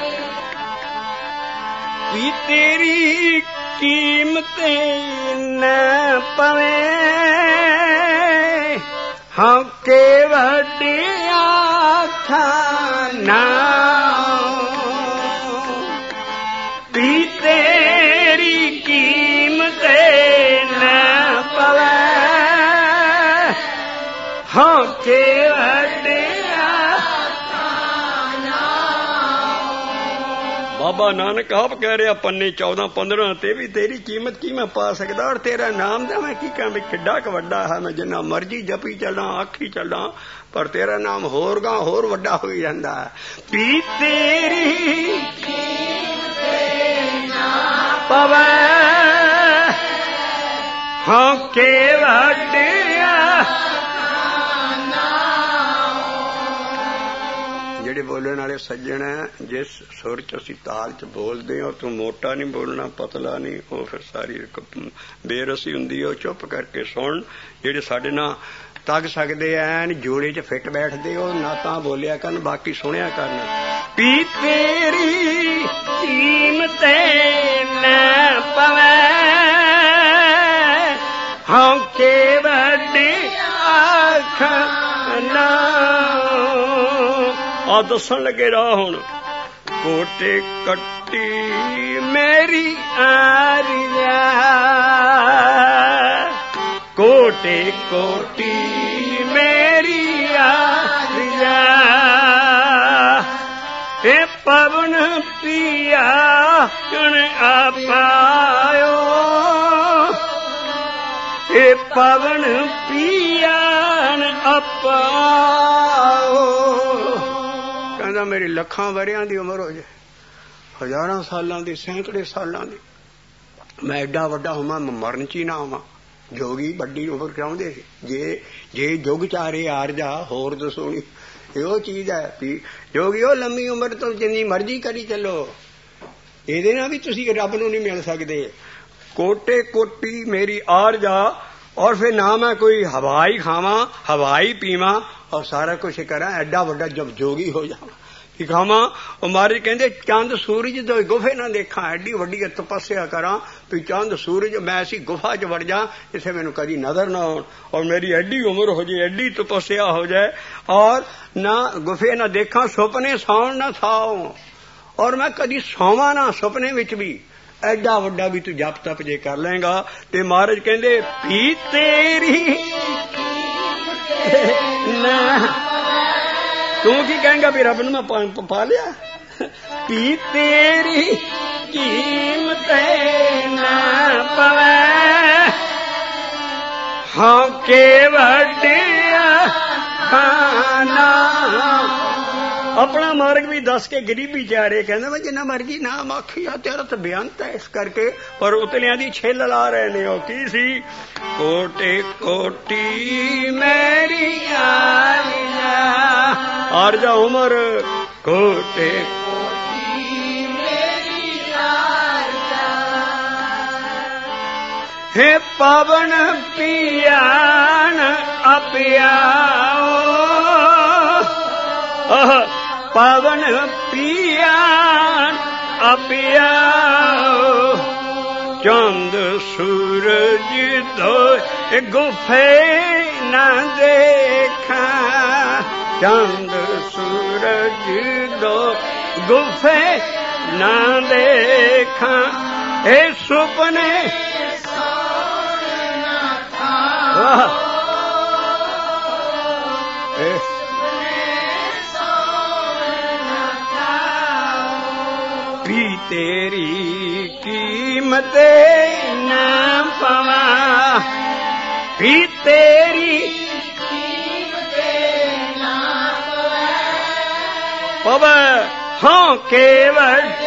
Speaker 1: भी तेरी कीमत न पवे हाँ के वड्डिया खाना भी तेरी कीमत न पवे हाँ के वड्डिया बाबा नानक आप कह रहा पन्ने चौदह पंद्रह ते भी तेरी कीमत की मैं पा सकदा और तेरा नाम दा मैं की कहां भी किड्डा क वड्डा है मैं जिन्ना मर्जी जपी चला आखी चला पर तेरा नाम होर गा होर वड्डा हो जांदा है भी तेरी पवे हाँ के वड्डिया ਜਿਹੜੇ ਬੋਲਣ ਵਾਲੇ ਸੱਜਣ ਹੈ ਜਿਸ ਸੁਰ ਚ ਅਸੀਂ ਤਾਲ ਚ ਬੋਲਦੇ ਹਾਂ ਤੂੰ ਮੋਟਾ ਨਹੀਂ ਬੋਲਣਾ ਪਤਲਾ ਨਹੀਂ ਉਹ ਫਿਰ ਸਾਰੀ ਬੇਰਸੀ ਹੁੰਦੀ ਹੈ ਉਹ ਚੁੱਪ ਕਰਕੇ ਸੁਣ ਜਿਹੜੇ ਸਾਡੇ ਨਾਲ ਤੱਕ ਸਕਦੇ ਐਨ ਜੋੜੇ ਚ ਫਿੱਟ ਬੈਠਦੇ ਉਹ ਨਾ ਤਾਂ ਬੋਲਿਆ ਕਰਨ ਬਾਕੀ ਸੁਣਿਆ ਕਰਨ ਪੀ ਤੇਰੀ ਕੀਮਤ ਨਾ ਪਵੇ ਹਾਂ ਕੇ ਵੱਡੇ ਆਖਣਾ आ दसन लगे रहा हुण कोटे कट्टी मेरी आरिया कोटे कोटी मेरी आरिया ए पवन पिया कण आपायो ए पवन पिया आपाओ ਕਹਿੰਦਾ ਮੇਰੀ ਲੱਖਾਂ ਵਰਿਆਂ ਦੀ ਉਮਰ ਹੋ ਜਾਏ ਹਜ਼ਾਰਾਂ ਸਾਲਾਂ ਦੀ ਸੈਂਕੜੇ ਸਾਲਾਂ ਦੀ ਮੈਂ ਐਡਾ ਵੱਡਾ ਹੋਵਾਂ ਮੈਂ ਮਰਨ ਚ ਹੀ ਨਾ ਹੋਵਾਂ ਜੋਗੀ ਵੱਡੀ ਉਮਰ ਚਾਹੁੰਦੇ ਜੇ ਜੇ ਜੁਗ ਚਾਰੇ ਆਰ ਜਾ ਹੋਰ ਦੱਸੋਣੀ ਇਹੋ ਚੀਜ਼ ਹੈ ਵੀ ਜੋਗੀ ਉਹ ਲੰਮੀ ਉਮਰ ਤੋਂ ਜਿੰਨੀ ਮਰਜ਼ੀ ਕਰੀ ਚੱਲੋ ਇਹਦੇ ਨਾਲ ਵੀ ਤੁਸੀਂ ਰੱਬ ਨੂੰ ਨਹੀਂ ਮਿਲ ਸਕਦੇ ਕੋਟੇ ਕੋਟੀ ਮੇਰੀ ਆਰ ਜਾ और फिर ना मैं कोई हवाई खावा हवाई पीवा और सारा कुछ करा एडा वड्डा जब जोगी हो जावा कि खावा और मारे कहते चंद सूरज तो गुफे ना देखा एडी वड्डी तपस्या करा भी चंद सूरज मैं ऐसी गुफा च वड़ जा इसे मैनू कभी नजर ना हो और मेरी एडी उम्र हो जाए एडी तपस्या हो जाए और ना गुफे ना देखा सुपने सौन ना थाओ और मैं कभी सौवा ना सुपने विच भी ਐਡਾ ਵੱਡਾ ਵੀ ਤੂੰ ਜਪ ਤਪ ਜੇ ਕਰ ਲਏਗਾ ਤੇ ਮਹਾਰਾਜ ਕਹਿੰਦੇ ਵੀ ਤੇਰੀ ਨਾ ਤੂੰ ਕੀ ਕਹੇਂਗਾ ਵੀ ਰੱਬ ਨੂੰ ਮੈਂ ਪਾ ਲਿਆ ਵੀ ਤੇਰੀ ਕੀਮਤ ਨਾ ਪਵੇ ਹਾਂ ਕੇ ਵੱਡਿਆ ਖਾਨਾ अपना मार्ग भी दस के गरीबी जा रहे कहते मैं जिन्ना मर्जी नाम आखी आ तेरा तो बेअंत है इस करके पर उतलियां दी छिल ला रहे ने ओ की सी कोटे कोटी मेरी आरिया आरजा उमर कोटे कोटी मेरी आरिया हे पावन पियान अपियाओ आह पवन पियान अपियाओ चंद सूरज दो गुफे न देखा चंद सूरज दो गुफे न देखा हे सुपने भी तेरी कीमत न पवा भी तेरी कीमत न पवे हाँ केवल